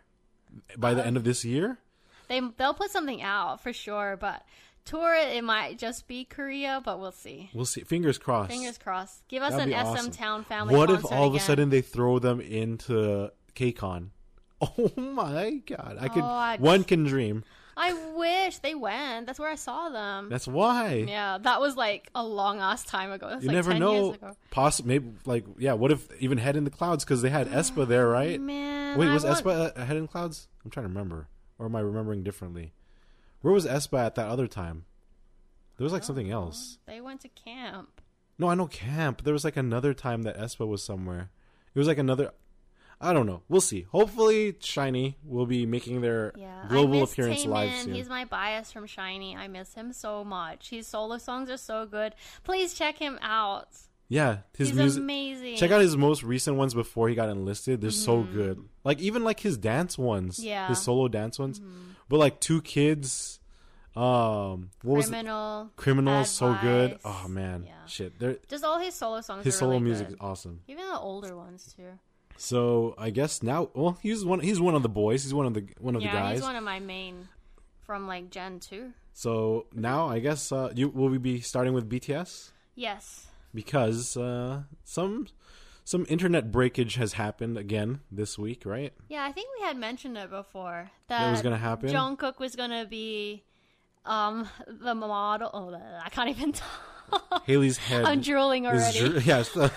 by the Uh, end of this year. They they'll put something out for sure, but tour it might just be Korea, but we'll see. We'll see. Fingers crossed. Fingers crossed. Give us That'd an be S M awesome. Town family. What if concert all of a again. sudden they throw them into K-Con? Oh my God! I could. Oh, I'd- one can dream. I wish they went. That's where I saw them. That's why. Yeah, that was like a long ass time ago. That's You like never ten know. Years ago. Possibly, maybe like yeah. What if even Head in the Clouds because they had aespa there, right? Man, Wait, I was want- aespa at Head in the Clouds? I'm trying to remember, or am I remembering differently? Where was aespa at that other time? There was like something else. They went to camp. No, I know camp. There was like another time that aespa was somewhere. It was like another. I don't know. We'll see. Hopefully, Shiny will be making their Yeah, global I miss appearance Taemin. live soon. He's my bias from Shiny. I miss him so much. His solo songs are so good. Please check him out. Yeah, his He's music. amazing. Check out his most recent ones before he got enlisted. They're so Mm-hmm. good. Like even like his dance ones. Yeah. His solo dance ones. Mm-hmm. But like Two Kids. Um, what was it? Criminal. Criminal? So good. Advice. Oh man, Yeah. shit. They're, Just all his solo songs. his are solo really music good. is awesome. Even the older ones too. So I guess now, well, he's one. He's one of the boys. He's one of the one of yeah, the guys. he's one of my main from like Gen two. So now I guess uh, you will we be starting with B T S Yes. because uh, some some internet breakage has happened again this week, right? Yeah, I think we had mentioned it before that That was gonna happen? Jungkook was gonna be um the model. Oh, I can't even talk. Haley's head. I'm drooling is already. dr- yes. uh,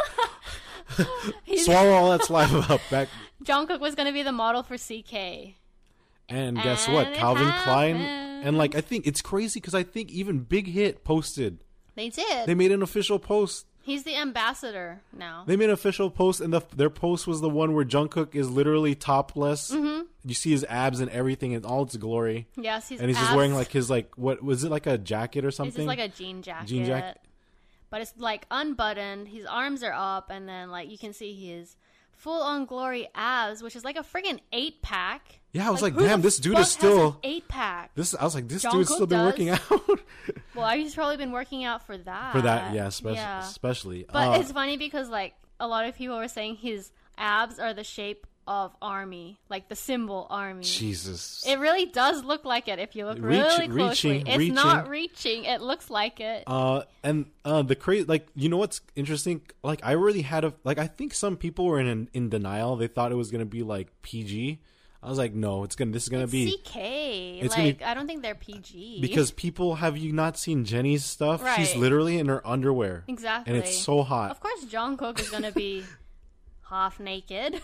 He's- swallow all that saliva up back. Jungkook was gonna be the model for C K. And guess And what? it Calvin Klein. happened. And like I think it's crazy because I think even Big Hit posted. They did. They made an official post. He's the ambassador now. They made an official post, and the, their post was the one where Jungkook is literally topless. Mm-hmm. You see his abs and everything in all its glory. Yes, he's and he's just abs- wearing like his like what was it like a jacket or It's something? just like a jean jacket. Jean jacket. But it's like unbuttoned. His arms are up, and then like you can see his full on glory abs, which is like a friggin' eight pack. Yeah, I was like, who damn, the this dude fuck is still has an eight pack. This I was like, this Jungkook dude's still been does. working out. Well, he's probably been working out for that. For that, yeah, especially. Yeah. especially. But Uh, it's funny because like a lot of people were saying his abs are the shape of army, like the symbol army. Jesus. It really does look like it if you look Reach- really closely. reaching, it's reaching. not reaching. It looks like it. Uh, and uh, the crazy, like, you know what's interesting? Like, I really had a, like, I think some people were in in denial. They thought it was gonna be like P G. I was like, no, it's gonna, this is gonna It's be C K. it's Like, gonna be- I don't think they're P G. because people have you not seen Jenny's stuff? She's Right. literally in her underwear. Exactly. And it's so hot. Of course, Jungkook is gonna be half naked,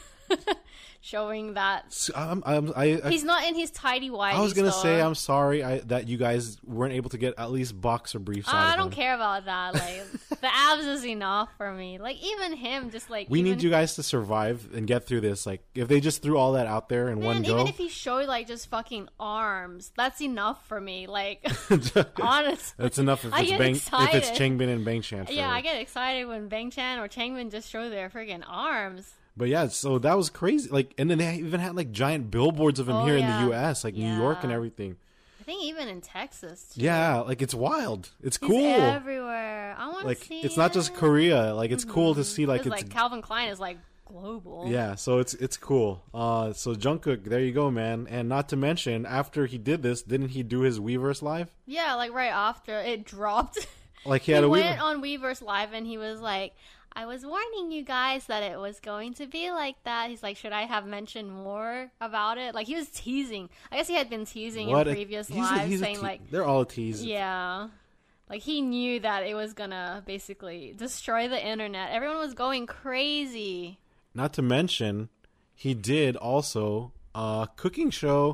showing that So I'm, I'm, I, I, he's not in his tidy whities. I was gonna though. say I'm sorry I, that you guys weren't able to get at least boxer briefs. out I of don't him. care about that. Like the abs is enough for me. Like even him, just like We even, need you guys to survive and get through this. Like, if they just threw all that out there in Man, one go, even if he showed like just fucking arms, that's enough for me. Like honestly, that's enough. If I it's get Bang, if it's excited. Changbin and Bangchan. for- yeah, I get excited when Bang Chan or Changbin just show their freaking arms. But yeah, so that was crazy. Like, and then they even had like giant billboards of him Oh, here yeah. in the U S, like Yeah. New York and everything. I think even in Texas. Too. Yeah, like it's wild. It's He's cool. everywhere. I want to Like, see. it's not just it. Korea. Like, it's cool to see. Like, 'Cause, it's like Calvin Klein is like global. yeah. So it's it's cool. Uh, so Jungkook, there you go, man. And not to mention, after he did this, didn't he do his Weverse live? Yeah, like right after it dropped. Like he He had a went Weverse. on Weverse Live and he was like, I was warning you guys that it was going to be like that. He's like, should I have mentioned more about it? Like, he was teasing. I guess he had been teasing What in a- previous he's a- lives, he's a saying, te- like, they're all a tease. yeah. Like, he knew that it was gonna basically destroy the internet. Everyone was going crazy. Not to mention, he did also a cooking show.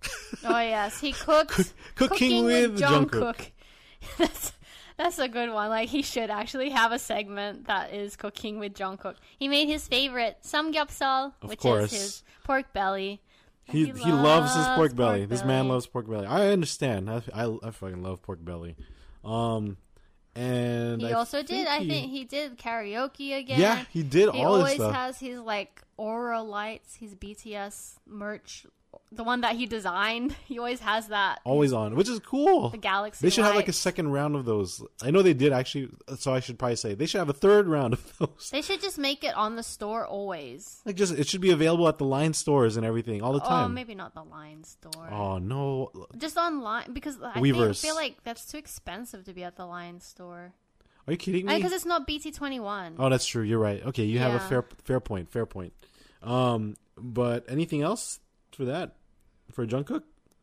Oh, yes. He cooked Cooking with Jungkook. That's... That's a good one. Like, he should actually have a segment that is cooking with Jungkook. He made his favorite samgyeopsal, Of which course. is his pork belly. And He he loves his pork belly. pork This man belly. loves pork belly. I understand. I, I, I fucking love pork belly. Um, and He I also did. think I he- think he did karaoke again. Yeah, he did He all his always stuff. has his like aura lights, his B T S merch, the one that he designed. He always has that. Always on, which is cool. The galaxy. They should have like a lights. second round of those. I know they did actually, so I should probably say they should have a third round of those. They should just make it on the store always. Like, just it should be available at the line stores and everything all the Oh, time. maybe not the line store. Oh no, Just online because I think, Weverse. feel like that's too expensive to be at the line store. are you kidding me? Because it's not B T twenty-one. Oh, that's true. You're right. Okay, you have a Yeah. fair fair point. Fair point. Um, but anything else for that for Jungkook?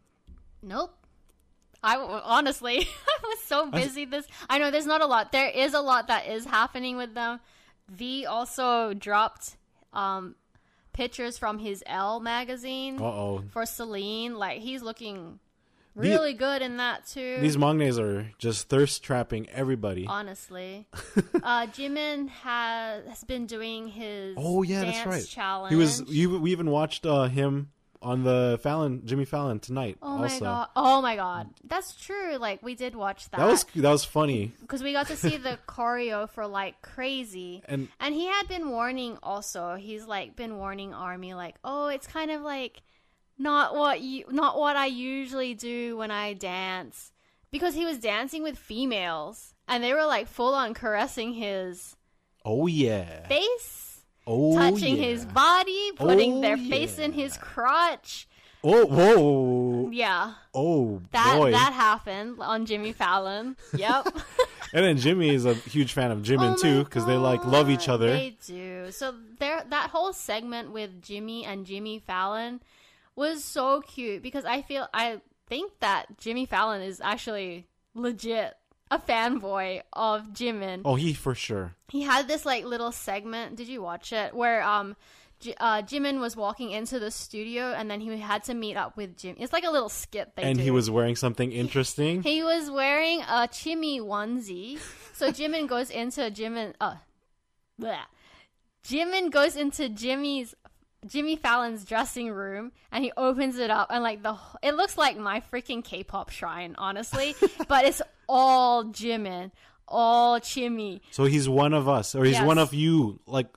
Nope. I w- honestly, I was so busy. This I know there's not a lot. There is a lot that is happening with them. V also dropped um, pictures from his Elle magazine Uh oh. for Celine. Like he's looking really good in that too. These Mangnes are just thirst trapping everybody. Honestly, uh, Jimin has has been doing his Oh yeah, dance that's right. challenge. He was. You, we even watched uh, him on the Fallon, Jimmy Fallon tonight. Oh my also. god! Oh my god! That's true. Like we did watch that. That was that was funny. Because we got to see the choreo for like crazy, And- and he had been warning. Also, he's like been warning Army, like, oh, it's kind of like not what you, not what I usually do when I dance, because he was dancing with females, and they were like full on caressing his Oh yeah. face. Oh Touching yeah. his body, putting Oh, their face in his crotch. Oh whoa. Yeah, Oh that boy. that happened on Jimmy Fallon. Yep. And then Jimmy is a huge fan of Jimin Oh too, my because they like love each God, other. They do. So there, that whole segment with Jimmy and Jimmy Fallon was so cute because I feel I think that Jimmy Fallon is actually legit a fanboy of Jimin. Oh, he for sure. He had this like little segment. Did you watch it? Where um, J- uh, Jimin was walking into the studio and then he had to meet up with Jim. It's like a little skit they And do. he was wearing something interesting. He was wearing a Chimmy onesie. So Jimin goes into Jimin. Uh, bleh. Jimin goes into Jimmy's Jimmy Fallon's dressing room and he opens it up and like the wh- it looks like my freaking K-pop shrine, honestly. But it's all Jimin, all Chimmy. So he's one of us, or he's Yes. one of you. Like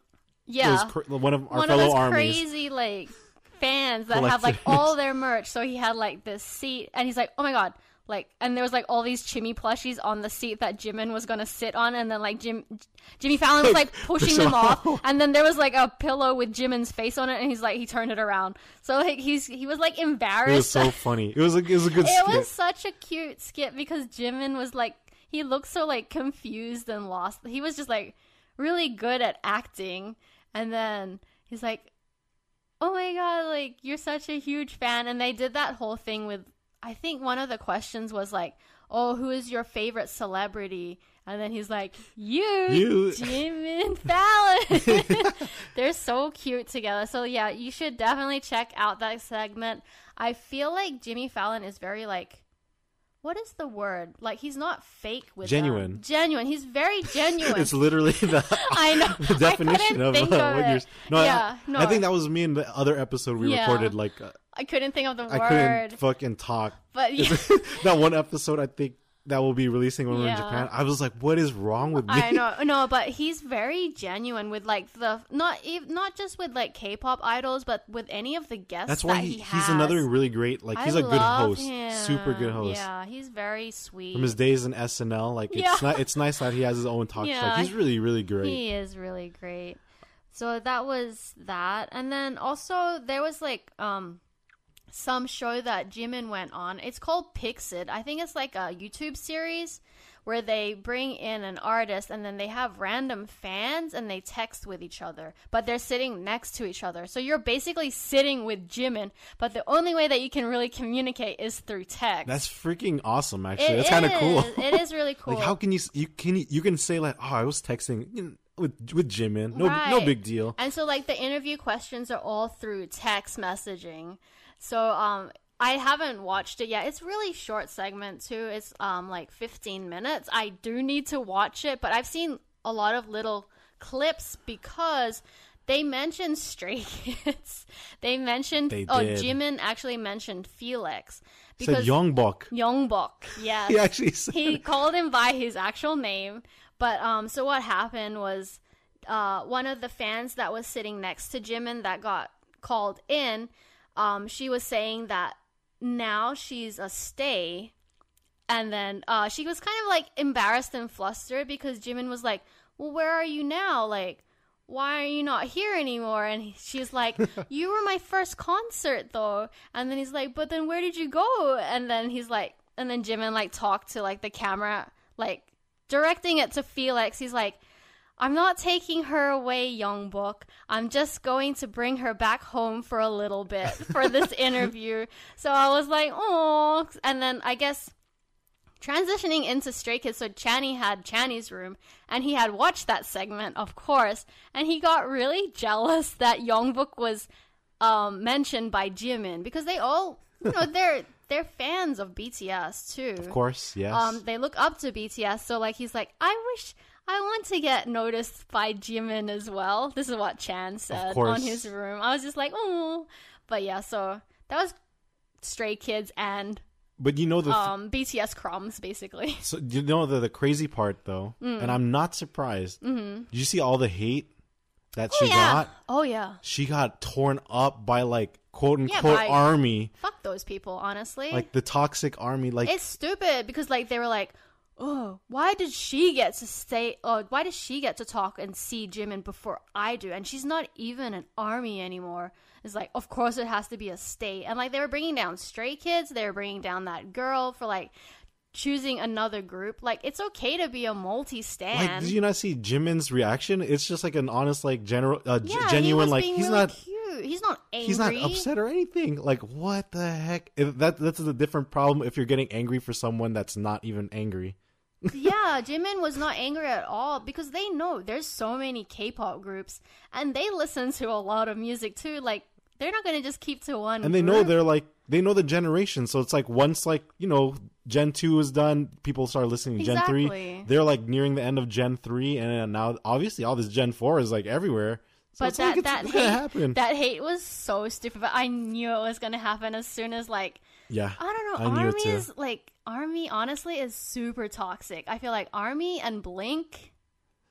Yeah, those cr- one of our one fellow of those armies. crazy like fans that have like all their merch. So he had like this seat, and he's like, "Oh my god!" Like, and there was like all these Jimmy plushies on the seat that Jimin was gonna sit on, and then like Jim, Jimmy Fallon was like pushing them off, and then there was like a pillow with Jimin's face on it, and he's like he turned it around. So like he's he was like embarrassed. It was so funny. It was a, it was a good. It skit. was such a cute skit because Jimin was like he looked so like confused and lost. He was just like really good at acting, and then he's like, "Oh my god, like you're such a huge fan," and they did that whole thing with. I think one of the questions was like, "Oh, who is your favorite celebrity?" And then he's like, "You, You. Jimin Fallon." They're so cute together. So yeah, you should definitely check out that segment. I feel like Jimmy Fallon is very like, what is the word? Like he's not fake with genuine. them. Genuine. He's very genuine. It's literally the, I know. the definition I of, think uh, of when it. you're. No, yeah, I, no. I think that was me in the other episode we Yeah. recorded. Like uh, I couldn't think of the I word. couldn't fucking talk. But yeah. That one episode, I think that will be releasing when we're in Yeah. Japan. I was like, what is wrong with me? I know, no, but he's very genuine with like the not ev- not just with like K-pop idols, but with any of the guests. That's why that he, he has. he's another really great. Like he's I a good love host, him. super good host. Yeah, he's very sweet. From his days in S N L, like it's Yeah. not. It's nice that he has his own talk show. Yeah. Like, he's really, really great. He is really great. So that was that, and then also there was like um. some show that Jimin went on. It's called Pixid. I think it's like a YouTube series where they bring in an artist and then they have random fans and they text with each other, but they're sitting next to each other. So you're basically sitting with Jimin, but the only way that you can really communicate is through text. That's freaking awesome. Actually, It that's kind of cool. is. It is really cool. Like, how can you you can you can say like, oh, I was texting you know, with with Jimin. No, Right. no big deal. And so like the interview questions are all through text messaging. So um I haven't watched it yet. It's really short segment too. It's um like fifteen minutes. I do need to watch it, but I've seen a lot of little clips because they mentioned Stray Kids. They mentioned They oh did. Jimin actually mentioned Felix Said Youngbok. Youngbok, yes. He actually said He called him by his actual name. But um, so what happened was uh, one of the fans that was sitting next to Jimin that got called in, um, she was saying that now she's a stay. And then uh, she was kind of like embarrassed and flustered because Jimin was like, well, where are you now? Like, why are you not here anymore? And he, she's like, you were my first concert though. And then he's like, but then where did you go? And then he's like, and then Jimin like talked to like the camera, like directing it to Felix. He's like, I'm not taking her away, Youngbok. I'm just going to bring her back home for a little bit for this interview. So I was like, oh. And then I guess transitioning into Stray Kids, so Channy had Channy's room, and he had watched that segment, of course, and he got really jealous that Youngbok was um, mentioned by Jimin because they all, you know, they're they're fans of B T S too. Of course, yes. Um, they look up to B T S, so like he's like, I wish I want to get noticed by Jimin as well. This is what Chan said course. on his room. I was just like, oh, but yeah, so that was Stray Kids and but you know the th- um, B T S crumbs, basically. so you know the the crazy part though, Mm. and I'm not surprised. Mm-hmm. Did you see all the hate that Oh she yeah, got? oh yeah. She got torn up by like quote Yeah, unquote by- army, Fuck those people, honestly. like the toxic army. Like It's stupid because like they were like, oh, why did she get to stay? Oh, why does she get to talk and see Jimin before I do? And she's not even an army anymore. It's like, of course it has to be a state. And like they were bringing down Stray Kids, they were bringing down that girl for like choosing another group. Like it's okay to be a multi-stan. Like, did you not see Jimin's reaction? It's just like an honest, like general, uh, g- yeah, genuine. he was Like being he's really not, cute. He's not angry. he's not upset or anything. Like what the heck? If that that's a different problem. If you're getting angry for someone that's not even angry. Yeah, Jimin was not angry at all because they know there's so many K-pop groups and they listen to a lot of music too. Like they're not gonna just keep to one. And they know group. they're like they know the generation. So it's like once like you know Gen two is done, people start listening to Gen three. Exactly. They're like nearing the end of Gen three, and now obviously all this Gen four is like everywhere. So But it's that like, it's, that it's hate, gonna happen. that hate was so stupid. But I knew it was gonna happen as soon as like yeah, I don't know. I knew it Army too. is like Army. Honestly, is super toxic. I feel like Army and Blink.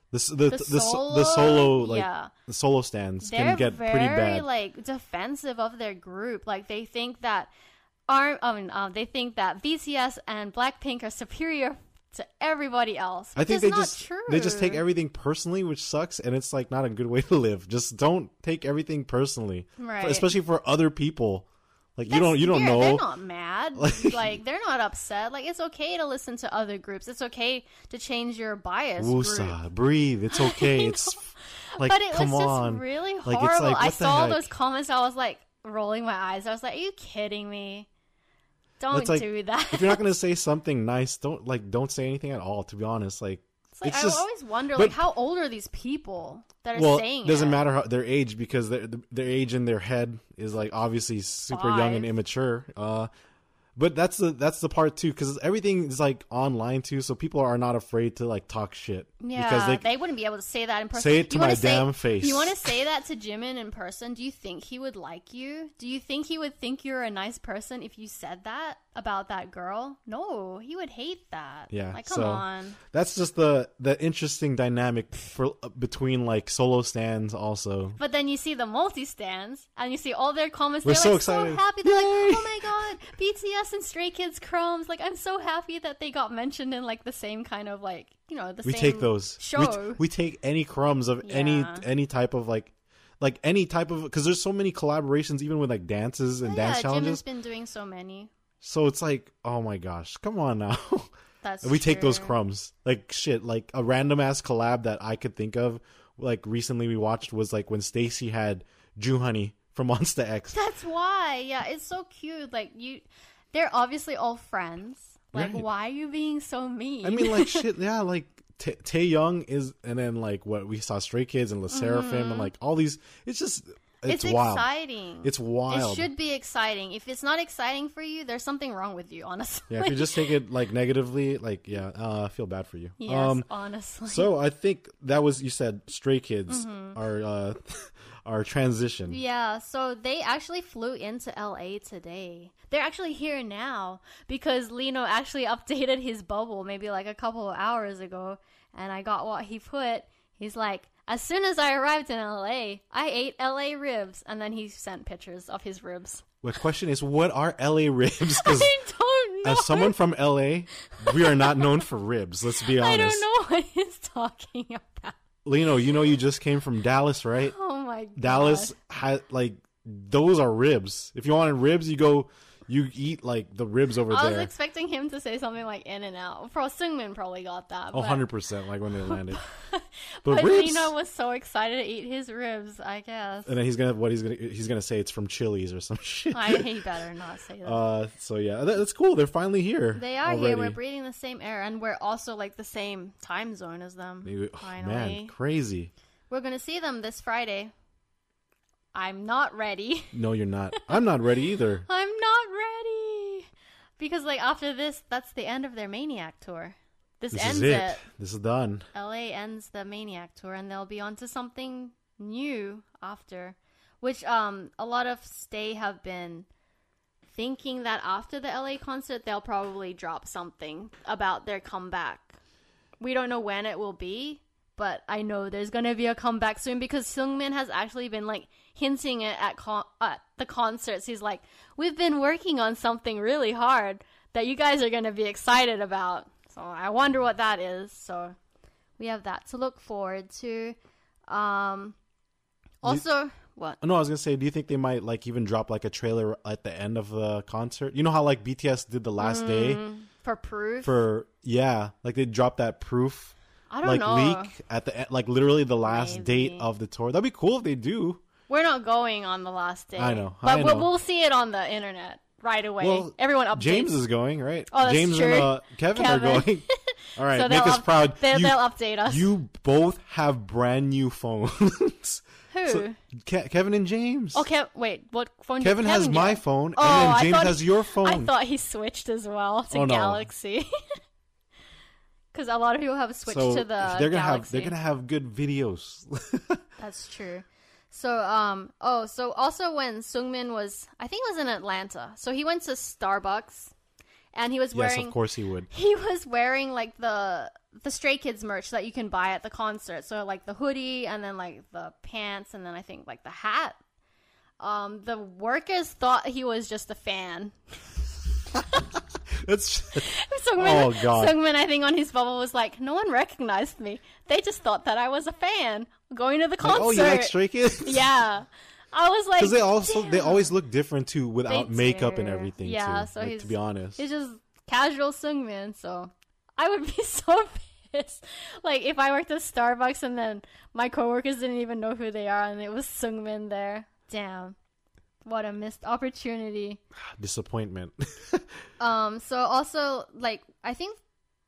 The s- the The the, the, so- solo, the solo like yeah. the solo stands They're can get very pretty bad. like defensive of their group. Like they think that are I mean um, they think that B T S and Blackpink are superior to everybody else. I think Which they is not just true. they just take everything personally, which sucks, and it's like not a good way to live. Just don't take everything personally, Right. For- especially for other people. Like you That's don't you don't weird. know. They're not mad. Like- Like, they're not upset. Like it's okay to listen to other groups. It's okay to change your bias. group. Woosah, breathe. It's okay. It's like But it come was just on. really Like, horrible. it's like, I what the saw heck? those comments. I was like rolling my eyes. I was like, "Are you kidding me? Don't It's like, do that." if you're not gonna say something nice, don't like don't say anything at all. To be honest, like it's like it's I just always wonder, but- like, how old are these people that are well, saying it doesn't it? matter how their age because their their age in their head is like obviously super young and Five. immature. Uh, but that's the that's the part too because everything is like online too, so people are not afraid to like talk shit Yeah, because they, they, wouldn't be able to say that in person. Say it to You wanna my say- damn face. You want to say that to Jimin in person? Do you think he would like you? Do you think he would think you're a nice person if you said that about that girl? No, he would hate that. Yeah, like come so- on. that's just the the interesting dynamic for between like solo stands also. But then you see the multi stands and you see all their comments. We're They're so like excited. so happy. They're Yay! like, oh my god, B T S and Stray Kids crumbs. Like I'm so happy that they got mentioned in like the same kind of like you know the We same take those. We, t- show. we take any crumbs of any Yeah. any type of like like any type of because there's so many collaborations even with like dances and Oh, dance yeah, challenges. Jimin's been doing so many. So it's like, oh my gosh, come on now. That's we take those true. crumbs. Like shit, like a random ass collab that I could think of, like recently we watched was like when Stacy had Jew Honey from Monsta X. That's why. Yeah, it's so cute. Like you, they're obviously all friends. Like, Right. why are you being so mean? I mean, like shit, yeah, like Tae Tae Young is, and then like what we saw Stray Kids and Le Sserafim and like all these. It's just it's, it's wild. exciting. It's wild. It should be exciting. If it's not exciting for you, there's something wrong with you. Honestly. Yeah, if you just take it like negatively, like yeah, uh, I feel bad for you. Yes, Um, honestly. so I think that was you said Stray Kids are uh, our transition. Yeah, so they actually flew into L A today. They're actually here now because Lino actually updated his bubble maybe like a couple of hours ago, and I got what he put. He's like, as soon as I arrived in L A, I ate L A ribs, and then he sent pictures of his ribs. The question is, what are L A ribs? Because I don't know. as someone from L A, we are not known for ribs. Let's be honest. I don't know what he's talking about. Lino, you know you just came from Dallas, right? Oh my god. Dallas had like those are ribs. If you wanted ribs, you go, you eat like the ribs over I was there. expecting him to say something like In and Out. Pro Sungmin probably got that. Oh, but- one hundred percent, like when they landed. But, But ribs. Lino was so excited to eat his ribs, I guess. And then he's gonna what he's gonna he's gonna say it's from Chili's or some shit. I he better not say that. Uh, so yeah, that, that's cool. They're finally here. They are already. here. We're breathing the same air, and we're also like the same time zone as them. Maybe- oh, Finally, man, crazy. we're gonna see them this Friday. I'm not ready. No, you're not. I'm not ready either. I'm not ready because like after this, that's the end of their Maniac tour. This, This ends is it. it. This is done. L A ends the Maniac tour, and they'll be on to something new after, which um a lot of Stay have been thinking that after the L A concert they'll probably drop something about their comeback. We don't know when it will be, but I know there's gonna be a comeback soon because Seungmin has actually been like hinting it at con- at the concerts. He's like, "We've been working on something really hard that you guys are gonna be excited about." So I wonder what that is. So we have that to look forward to. Um, also, what? No, I was gonna say, do you think they might like even drop like a trailer at the end of the concert? You know how like B T S did the last day Mm, for proof? for yeah, like they dropped that proof I don't like know. leak at the end, like literally the last Maybe. date of the tour. That'd be cool if they do. We're not going on the last day. I know, but I we'll, know. we'll see it on the internet right away. Well, Everyone updates. James is going, right? Oh, that's James true. and uh, Kevin, Kevin. are going. All right, So make they'll us up- proud. They'll, you, they'll update us. you both have brand new phones. Who? So, Ke- Kevin and James. oh, Kev- wait. What phone? did Kevin has my get? phone, and Oh, then I James thought has he- your phone. I thought he switched as well to Oh, no. Galaxy. Because a lot of people have switched so to the they're gonna Galaxy. have they're gonna have good videos. That's true. So, um, oh, so also when Seungmin was, I think it was in Atlanta. So he went to Starbucks and he was Yes, wearing. of course he would. He was wearing like the the Stray Kids merch that you can buy at the concert. So like the hoodie, and then like the pants, and then I think like the hat. Um, the workers thought he was just a fan. That's Sungmin, oh god. Sungmin, I think on his bubble was like, no one recognized me. They just thought that I was a fan going to the concert. Like, oh, you like Stray Kids? Yeah, I was like, because they also damn. they always look different too without They makeup and do. everything. Yeah, too. so like, he's to be honest, he's just casual Sungmin. So I would be so pissed, like if I worked at Starbucks and then my coworkers didn't even know who they are and it was Sungmin there. Damn. What a missed opportunity. Disappointment. um. So also, like, I think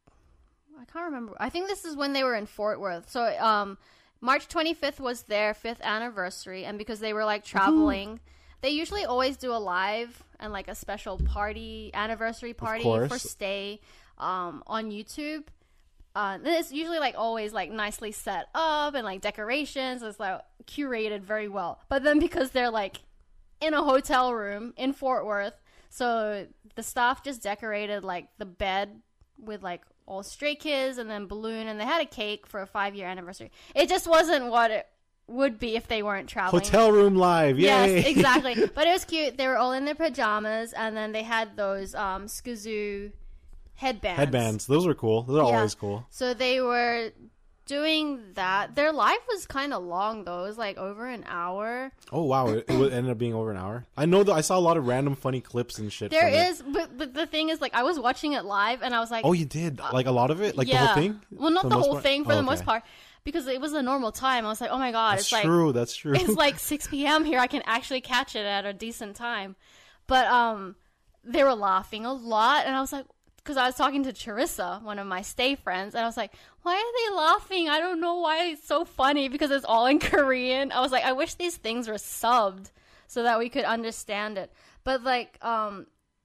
I can't remember. I think this is when they were in Fort Worth. So, um, March twenty-fifth was their fifth anniversary, and because they were like traveling, mm-hmm. they usually always do a live and like a special party, anniversary party for Stay, um, on YouTube. Uh, and it's usually like always like nicely set up and like decorations. It's like curated very well. But then because they're like in a hotel room in Fort Worth, so the staff just decorated like the bed with like all Stray Kids and then balloon, and they had a cake for a five year anniversary. It just wasn't what it would be if they weren't traveling. Hotel room live, yay! Yes, exactly. But it was cute. They were all in their pajamas, and then they had those um Skazoo headbands. Headbands, those were cool. Those are Yeah. always cool. So they were doing that. Their live was kind of long though. It was like over an hour. Oh wow, it, it would- ended up being over an hour. I know that I saw a lot of random funny clips and shit. There from it. is, but, but the thing is, like, I was watching it live, and I was like, Oh, you did like a lot of it, like yeah. the whole thing. Well, not For the most whole part? thing for Oh, the okay. most part, because it was a normal time. I was like, oh my god, That's it's like true. That's true. it's like six p.m. here. I can actually catch it at a decent time. But um, they were laughing a lot, and I was like, because I was talking to Charissa, one of my Stay friends, and I was like, why are they laughing? I don't know why it's so funny, because it's all in Korean. I was like, I wish these things were subbed so that we could understand it. But like, um,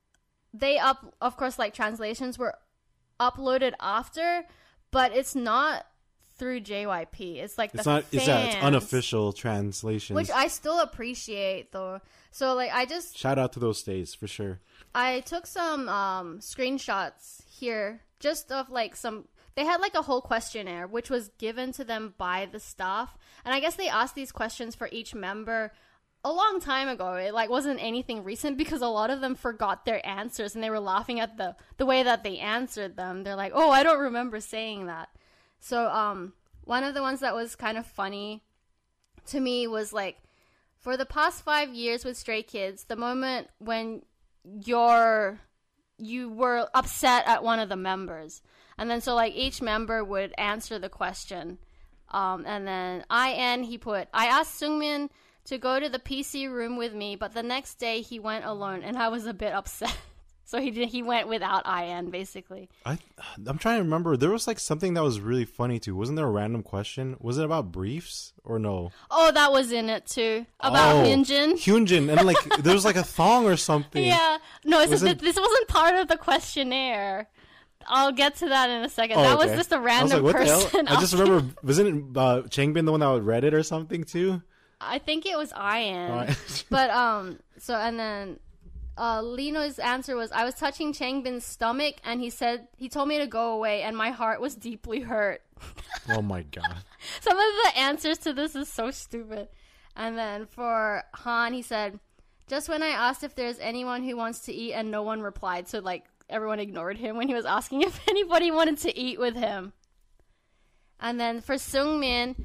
they up, of course, like translations were uploaded after, but it's not through J Y P. It's like it's the not. It's, yeah, it's fans, unofficial translations. which I still appreciate though. So like, I just Shout out to those stays for sure. I took some um, screenshots here just of like some. They had like a whole questionnaire which was given to them by the staff, and I guess they asked these questions for each member a long time ago. It like wasn't anything recent because a lot of them forgot their answers and they were laughing at the the way that they answered them. They're like, "Oh, I don't remember saying that." So um, one of the ones that was kind of funny to me was like, for the past five years with Stray Kids, the moment when you're you were upset at one of the members, and then so like each member would answer the question, um, and then I N he put, I asked Sungmin to go to the P C room with me, but the next day he went alone, and I was a bit upset. So he did, he went without I N basically. I I'm trying to remember. There was like something that was really funny too. Wasn't there a random question? Was it about briefs or no? Oh, that was in it too, about oh, Hyunjin. Hyunjin, and like there was like a thong or something. Yeah, no, it's Was a, it- this wasn't part of the questionnaire. I'll get to that in a second. Oh, that was okay. just a I was random like, what the hell? person. I just asking- remember, wasn't uh, Changbin the one that read it or something too? I think it was Ian. Alright. But um so and then uh Lino's answer was, I was touching Changbin's stomach and he said he told me to go away and my heart was deeply hurt. Oh my god. Some of the answers to this is so stupid. And then for Han, he said, just when I asked if there's anyone who wants to eat and no one replied, so like everyone ignored him when he was asking if anybody wanted to eat with him. And then for Sungmin,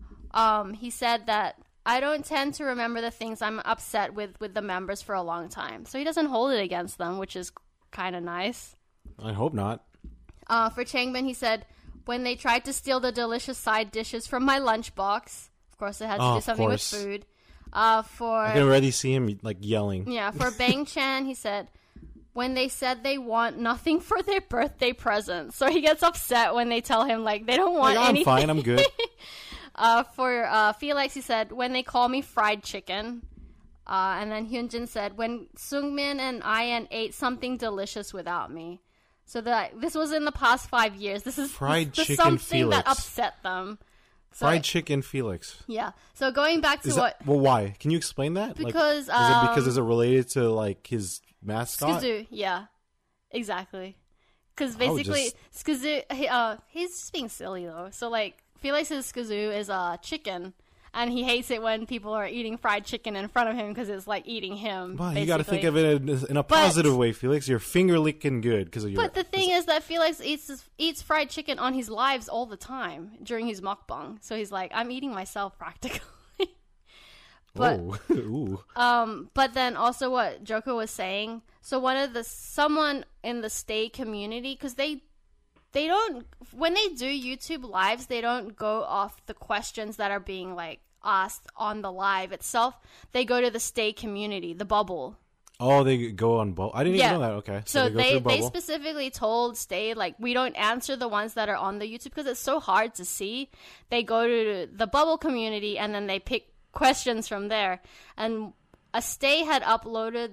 um he said that I don't tend to remember the things I'm upset with with the members for a long time. So he doesn't hold it against them, which is kind of nice. I hope not. Uh, for Changbin, he said, when they tried to steal the delicious side dishes from my lunchbox, of course it had to Oh, do of something course. with food. Uh, for I can already see him like yelling. yeah, for Bang Chan, he said, when they said they want nothing for their birthday present. So he gets upset when they tell him like they don't want Like, I'm anything. fine, I'm good. Uh, for uh, Felix, he said, when they call me fried chicken. Uh, and then Hyunjin said, when Sungmin and Ian ate something delicious without me. So that this was in the past five years. This is Fried this, chicken something that Felix. upset them. So, Fried chicken Felix. yeah. So going back to Is what that, well, why? Can you explain that? Like, Because, is it because um, is it related to like his mascot? Skazoo, yeah. Exactly. Because I would basically, just- Skazoo, he, uh, he's just being silly though. So like, Felix's Skazoo is a uh, chicken, and he hates it when people are eating fried chicken in front of him because it's like eating him. Well, basically. you got to think of it in, in a positive way, Felix. You're finger licking good because of your. But the thing is that Felix eats eats fried chicken on his lives all the time during his mukbang. So he's like, I'm eating myself practically. But oh, ooh. um, but then also what Joko was saying. So one of the someone in the Stay community, because they they don't when they do YouTube lives, they don't go off the questions that are being like asked on the live itself. They go to the Stay community, the bubble. Oh, they go on Bubble. I didn't Yeah. even know that. Okay, So, they go they, through they Bubble. specifically told Stay, like, we don't answer the ones that are on the YouTube because it's so hard to see. They go to the Bubble community and then they pick questions from there. And a Stay had uploaded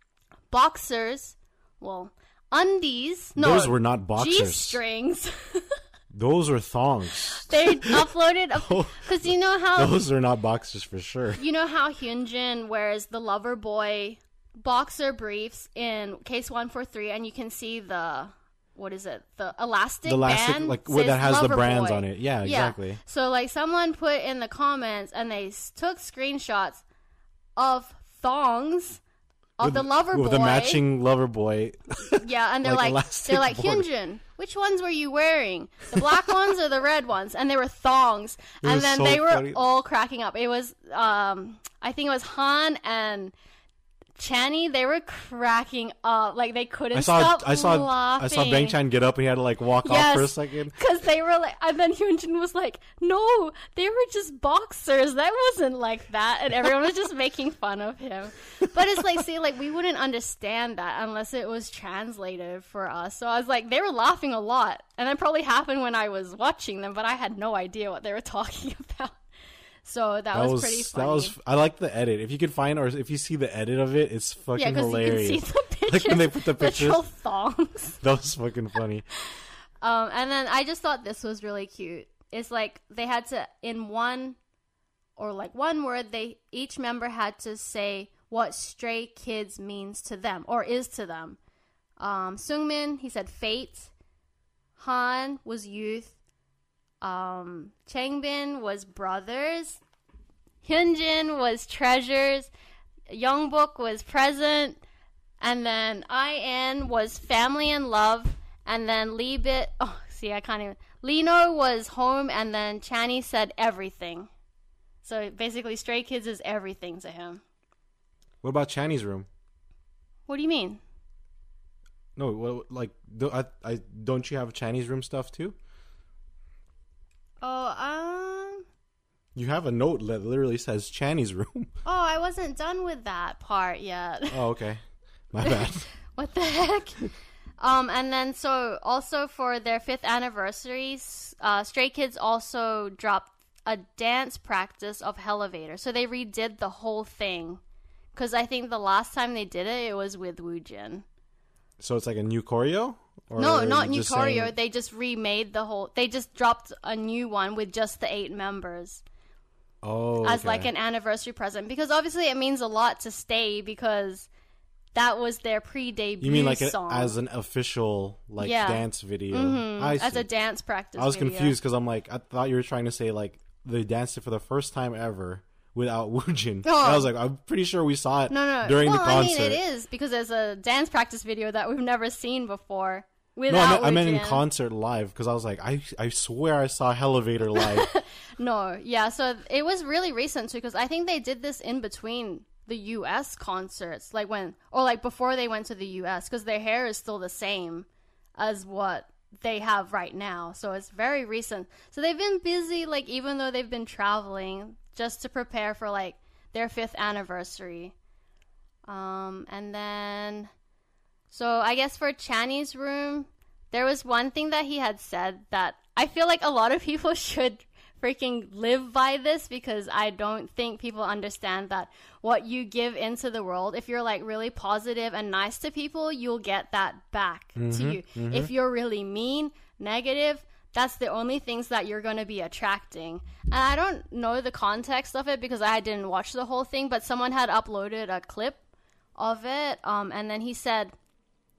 boxers, well, undies. No, Those were not boxers. G-strings. Those were thongs. They uploaded, because you know how... Those are not boxers for sure. You know how Hyunjin wears the lover boy boxer briefs in Case one forty-three, and you can see the, what is it, the elastic The elastic, band like, where says that has the Lover brands Boy. on it. Yeah, exactly. So, like, someone put in the comments, and they s- took screenshots of thongs of With- the lover with boy. the matching lover boy. Yeah, and they're like like, elastic they're like, border. Hyunjin, which ones were you wearing? The black ones or the red ones? And they were thongs. It and was then so they were funny. all cracking up. It was, um, I think it was Han and Channy. They were cracking up. Like, they couldn't I saw, stop I saw, laughing. I saw Bang Chan get up and he had to like walk off for a second. Because they were like, and then Hyunjin was like, no, they were just boxers. That wasn't like that. And everyone was just making fun of him. But it's like, see, like, we wouldn't understand that unless it was translated for us. So I was like, they were laughing a lot. And that probably happened when I was watching them, but I had no idea what they were talking about. So that, That was, was, pretty funny. that was. I like the edit. If you could find, or if you see the edit of it, it's fucking yeah, because you hilarious. can see the pictures. Like when they put the pictures. literal thongs. That was fucking funny. Um, and then I just thought this was really cute. It's like they had to, in one or like one word, they each member had to say what Stray Kids means to them or is to them. Um, Seungmin, he said fate. Han was youth. Um, Changbin was brothers. Hyunjin was treasures. Youngbok was present. And then I N was family and love. And then Lee Bit, oh, see, I can't even. Lino was home, and then Channy said everything. So basically, Stray Kids is everything to him. What about Channy's room? What do you mean? No, well, like, do, I, I don't you have Chinese room stuff too? Oh, um. You have a note that literally says Chinese room. Oh, I wasn't done with that part yet. Oh, okay. My bad. What the heck? Um, and then so also for their fifth anniversary, uh, Stray Kids also dropped a dance practice of Elevator. So they redid the whole thing. Because I think the last time they did it, it was with Woojin. So it's like a new choreo? Or No, are not you new just choreo. saying- They just remade the whole... They just dropped a new one with just the eight members. Oh, As okay. like an anniversary present. Because obviously it means a lot to Stay because that was their pre-debut You mean like a, song. as an official like Yeah. dance video? Mhm, I as see. a dance practice I was video. confused because I'm like, I thought you were trying to say like they danced it for the first time ever without Woojin. Oh. And I was like, I'm pretty sure we saw it No, no. during well, the concert. I mean, it is because there's a dance practice video that we've never seen before. No, I Without meant, I meant in Woojin. concert live because I was like, I I swear I saw Elevator live. No, yeah, so it was really recent too because I think they did this in between the U S concerts, like when, or like before they went to the U S because their hair is still the same as what they have right now. So it's very recent. So they've been busy, like even though they've been traveling just to prepare for like their fifth anniversary. Um, and then, so I guess for Channy's room, there was one thing that he had said that I feel like a lot of people should freaking live by this because I don't think people understand that what you give into the world, if you're like really positive and nice to people, you'll get that back to you. If you're really mean, negative, that's the only things that you're going to be attracting. And I don't know the context of it because I didn't watch the whole thing, but someone had uploaded a clip of it. Um, and then he said,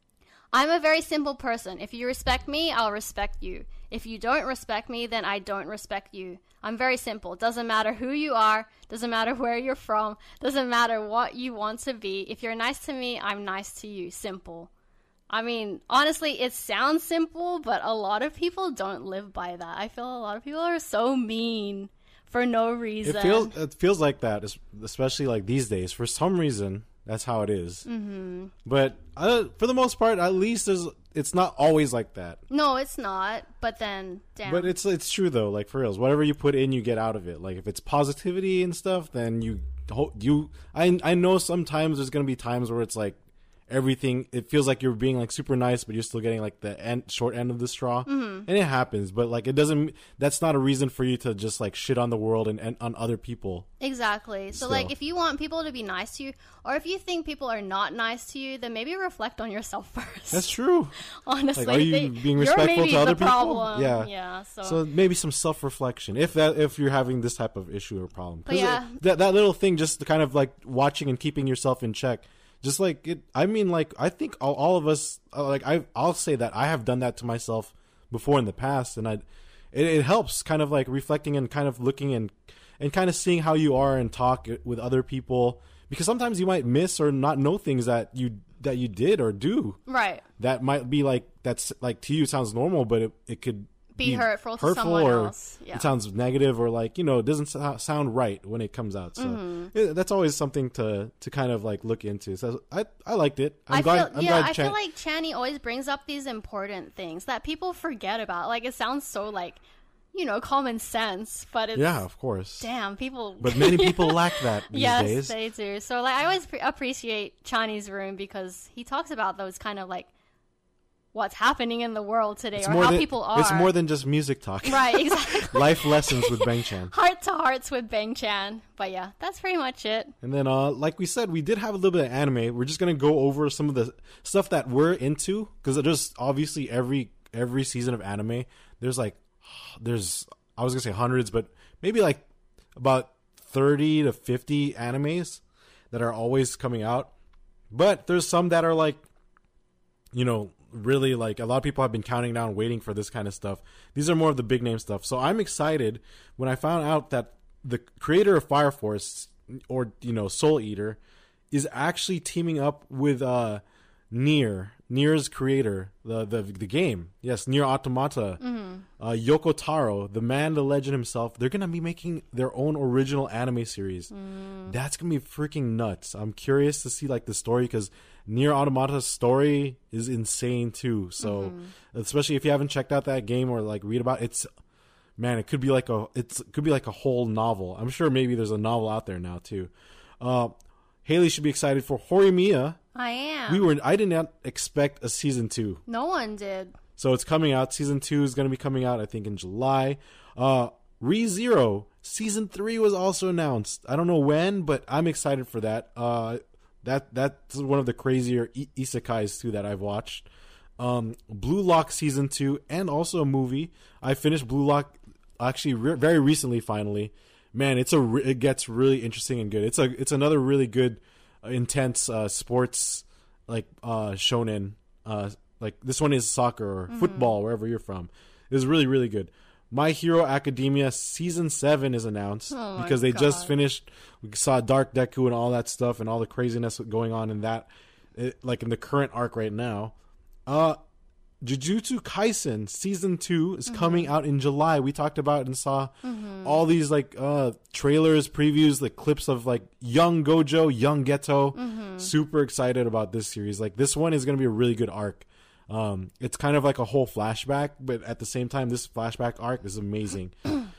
I'm a very simple person. If you respect me, I'll respect you. If you don't respect me, then I don't respect you. I'm very simple. Doesn't matter who you are, doesn't matter where you're from, doesn't matter what you want to be. If you're nice to me, I'm nice to you. Simple. I mean, honestly, it sounds simple, but a lot of people don't live by that. I feel a lot of people are so mean for no reason. It feels it feels like that, especially like these days. For some reason, that's how it is. Mm-hmm. But uh, for the most part, at least there's it's not always like that. No, it's not. But then, damn. But it's it's true though. Like for reals, whatever you put in, you get out of it. Like if it's positivity and stuff, then you you. I I know sometimes there's gonna be times where it's like everything. It feels like you're being like super nice, but you're still getting like the end, short end of the straw, mm-hmm. and it happens. But like it doesn't. That's not a reason for you to just like shit on the world and, and on other people. Exactly. So Still. like if you want people to be nice to you, or if you think people are not nice to you, then maybe reflect on yourself first. That's true. Honestly, like, are you they, being respectful you're maybe to other the people? problem. Yeah. Yeah. So. so maybe some self reflection if that if you're having this type of issue or problem. But yeah. It, that that little thing, just kind of like watching and keeping yourself in check. Just like it, I mean, like I think all, all of us, uh, like I, I'll say that I have done that to myself before in the past, and I, it, it helps kind of like reflecting and kind of looking and, and kind of seeing how you are and talk with other people, because sometimes you might miss or not know things that you that you did or do. Right. That might be like that's like to you sounds normal, but it it could be, be hurtful, hurtful to someone or else. Yeah. It sounds negative or like, you know, it doesn't so- sound right when it comes out. So mm-hmm. it, that's always something to, to kind of like look into. So I I liked it. I'm I glad. feel, I'm yeah, glad I Chan- feel like Channy always brings up these important things that people forget about. Like it sounds so like, you know, common sense, but it's yeah, of course. Damn, people. But many people lack that these yes, days. they do. So like, I always pre- appreciate Channy's room because he talks about those kind of like what's happening in the world today It's or more how than, people are. It's more than just music talk. Right, exactly. Life lessons with Bang Chan. Heart to hearts with Bang Chan. But yeah, that's pretty much it. And then, uh, like we said, we did have a little bit of anime. We're just gonna go over some of the stuff that we're into because there's obviously every every season of anime. There's like, there's I was gonna say hundreds, but maybe like about thirty to fifty animes that are always coming out. But there's some that are like, you know, really like a lot of people have been counting down waiting for this kind of stuff. These are more of the big name stuff. So I'm excited when I found out that the creator of Fire Force, or you know, Soul Eater, is actually teaming up with uh Nier, Nier's creator, the the the game. Yes, Nier Automata. Mm-hmm. Uh, Yoko Taro, the man, the legend himself. They're gonna be making their own original anime series. Mm. That's gonna be freaking nuts. I'm curious to see like the story because Nier Automata's story is insane too. So, mm-hmm. especially if you haven't checked out that game or like read about it, it's man, it could be like a it's it could be like a whole novel. I'm sure maybe there's a novel out there now too. Uh, Haley should be excited for Horimiya. I am. We were. I did not expect a season two. No one did. So it's coming out. Season two is going to be coming out, I think, in July. Uh, ReZero season three was also announced. I don't know when, but I'm excited for that. Uh, that that's one of the crazier i- isekais too that I've watched. Um, Blue Lock season two and also a movie. I finished Blue Lock actually re- very recently. Finally, man, it's a re- it gets really interesting and good. It's a it's another really good, uh, intense uh, sports like uh, shonen. Uh, like this one is soccer or mm-hmm. football wherever you're from. It's really really good. My Hero Academia season seven is announced oh because they God. just finished. We saw Dark Deku and all that stuff and all the craziness going on in that, it, like in the current arc right now. Uh, Jujutsu Kaisen season two is mm-hmm. coming out in July. We talked about and saw mm-hmm. all these like uh trailers, previews, like clips of like young Gojo, young Geto. Mm-hmm. Super excited about this series. Like this one is going to be a really good arc. Um, it's kind of like a whole flashback, but at the same time, this flashback arc is amazing.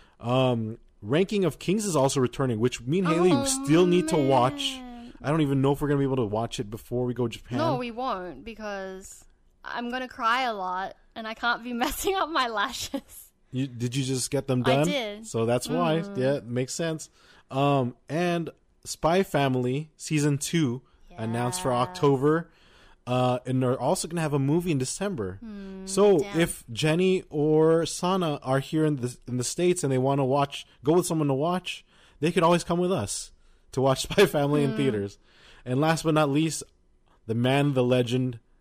um, Ranking of Kings is also returning, which me and Haley oh, still need man. to watch. I don't even know if we're gonna be able to watch it before we go to Japan. No, we won't because I'm gonna cry a lot, and I can't be messing up my lashes. You, did you just get them done? I did. So that's why. Mm. Yeah, it makes sense. Um, and Spy Family season two yeah. announced for October. Uh, and they're also going to have a movie in December. Mm, so damn. if Jenny or Sana are here in the in the States and they want to watch, go with someone to watch, they could always come with us to watch Spy Family mm. in theaters. And last but not least, the man, the legend,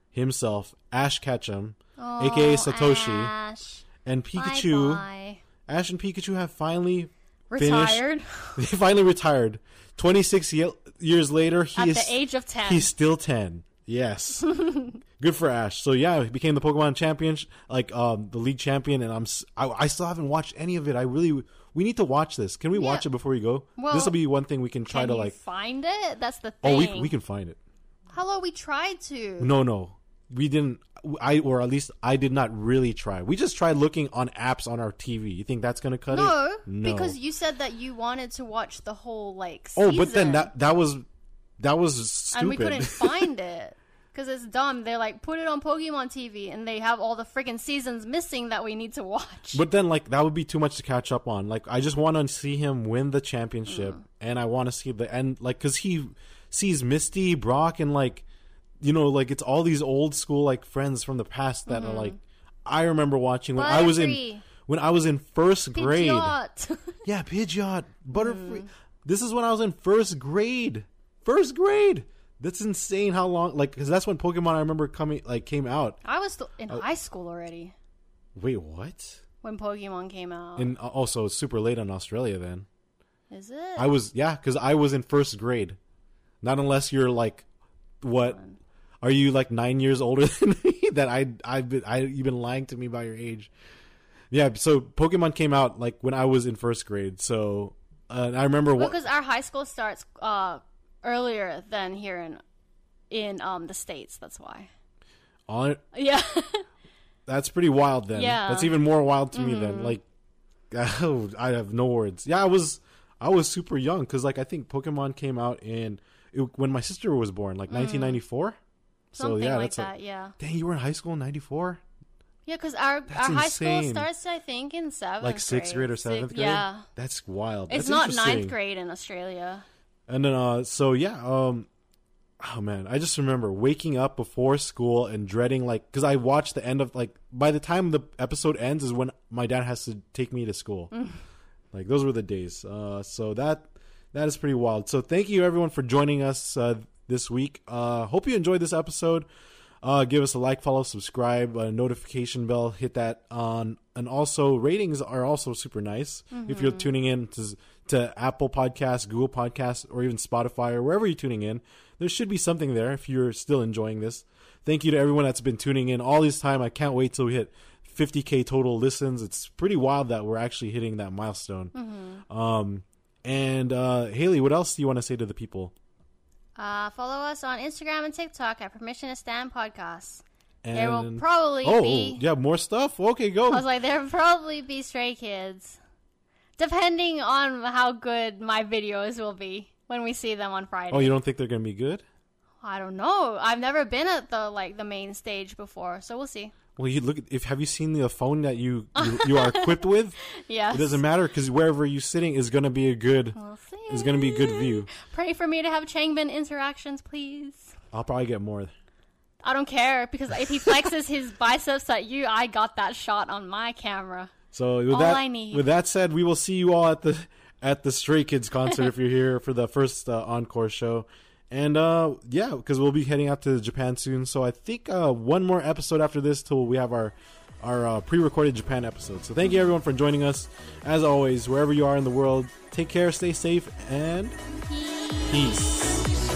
himself, Ash Ketchum, Oh, aka Satoshi, Ash. and Pikachu. Bye-bye. Ash and Pikachu have finally Retired. finished. They finally retired. twenty-six ye- years later, he At is the age of ten. He's still ten. Yes. Good for Ash. So yeah, he became the Pokemon champion, like um, the league champion, and I'm s- I, I still haven't watched any of it. I really we need to watch this. Can we Yeah. watch it before we go? Well, this will be one thing we can try Can to you like. find it? That's the Oh, thing. we we can find it. Hello, we tried to. No, no, we didn't. I or at least I did not really try. We just tried looking on apps on our T V. You think that's gonna cut No, it? No, because you said that you wanted to watch the whole like Oh, season. but then that that was that was stupid. and we couldn't find it because it's dumb. They're like, put it on Pokemon T V, and they have all the freaking seasons missing that we need to watch. But then, like, that would be too much to catch up on. Like, I just want to see him win the championship, Mm. and I want to see the end, like, because he sees Misty, Brock, and like, you know, like it's all these old school like friends from the past that are like, I remember watching when I was in Butterfree. when I was in first grade. Pidgeot. Yeah, Pidgeot, Butterfree. Mm. This is when I was in first grade. First grade. That's insane. How long? Like, because that's when Pokemon I remember coming like came out. I was still Oh. in high school already Wait, what? when Pokemon came out. And also, it's super late in Australia then. Is it? I was, yeah, because I was in first grade. Not unless you're like, what? Are you like nine years older than me? That I, I've been, I, you've been lying to me about your age. Yeah, so Pokemon came out like when I was in first grade. So uh, I remember what. because our high school starts uh, earlier than here in in um the States. That's why. On, Yeah. that's pretty wild then. Yeah. That's even more wild to me then. Like, oh, I have no words. Yeah, I was, I was super young because like I think Pokemon came out in it, when my sister was born, like nineteen ninety-four. So Something yeah, like that's that. like, yeah. dang, you were in high school in ninety-four? Yeah, because our That's our high school insane. starts, I think, in seventh Like sixth grade or Sixth- seventh grade? Yeah. That's wild. It's That's not interesting. ninth grade in Australia. And then, uh, so yeah, um, oh man, I just remember waking up before school and dreading, like, because I watched the end of, like, by the time the episode ends is when my dad has to take me to school. Like, those were the days. Uh, so that that is pretty wild. So thank you everyone for joining us uh, this week. Uh, hope you enjoyed this episode. Uh, give us a like, follow, subscribe, uh, notification bell, hit that on, and also ratings are also super nice. If you're tuning in to to Apple Podcasts, Google Podcasts, or even Spotify or wherever you're tuning in, there should be something there if you're still enjoying this. Thank you to everyone that's been tuning in all this time. I can't wait till we hit fifty K total listens. It's pretty wild that we're actually hitting that milestone. Um, and uh, Haley, what else do you want to say to the people? Uh, follow us on Instagram and TikTok at Permission to Stand Podcast. And There will probably oh, be. yeah, more stuff. Okay, go. I was like, there will probably be Stray Kids, depending on how good my videos will be when we see them on Friday. Oh, you don't think they're gonna be good? I don't know. I've never been at the like the main stage before, so we'll see. Well, you look. If have you seen the phone that you you, you are equipped with? Yes. It doesn't matter because wherever you're sitting is gonna be a good. We'll see. Is gonna be a good view. Pray for me to have Changbin interactions, please. I'll probably get more. I don't care because if he flexes his biceps at you, I got that shot on my camera. So with All that, I need. with that said, we will see you all at the at the Stray Kids concert if you're here for the first uh, encore show. And uh, yeah, because we'll be heading out to Japan soon. So I think uh, one more episode after this till we have our our uh, pre-recorded Japan episode. So thank you everyone for joining us. As always, wherever you are in the world, take care, stay safe, and peace.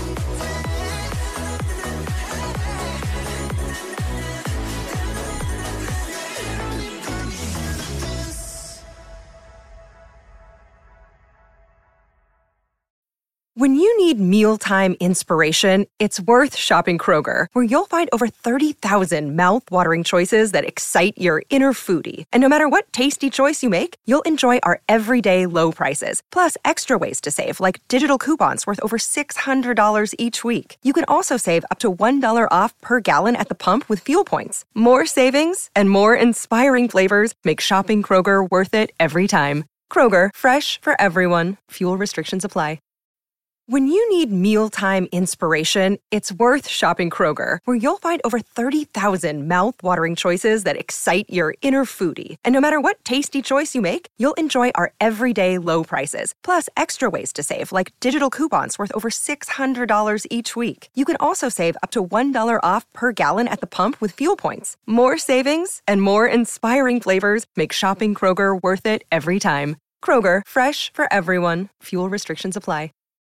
When you need mealtime inspiration, it's worth shopping Kroger, where you'll find over thirty thousand mouth-watering choices that excite your inner foodie. And no matter what tasty choice you make, you'll enjoy our everyday low prices, plus extra ways to save, like digital coupons worth over six hundred dollars each week. You can also save up to one dollar off per gallon at the pump with fuel points. More savings and more inspiring flavors make shopping Kroger worth it every time. Kroger, fresh for everyone. Fuel restrictions apply. When you need mealtime inspiration, it's worth shopping Kroger, where you'll find over thirty thousand mouth-watering choices that excite your inner foodie. And no matter what tasty choice you make, you'll enjoy our everyday low prices, plus extra ways to save, like digital coupons worth over six hundred dollars each week. You can also save up to one dollar off per gallon at the pump with fuel points. More savings and more inspiring flavors make shopping Kroger worth it every time. Kroger, fresh for everyone. Fuel restrictions apply.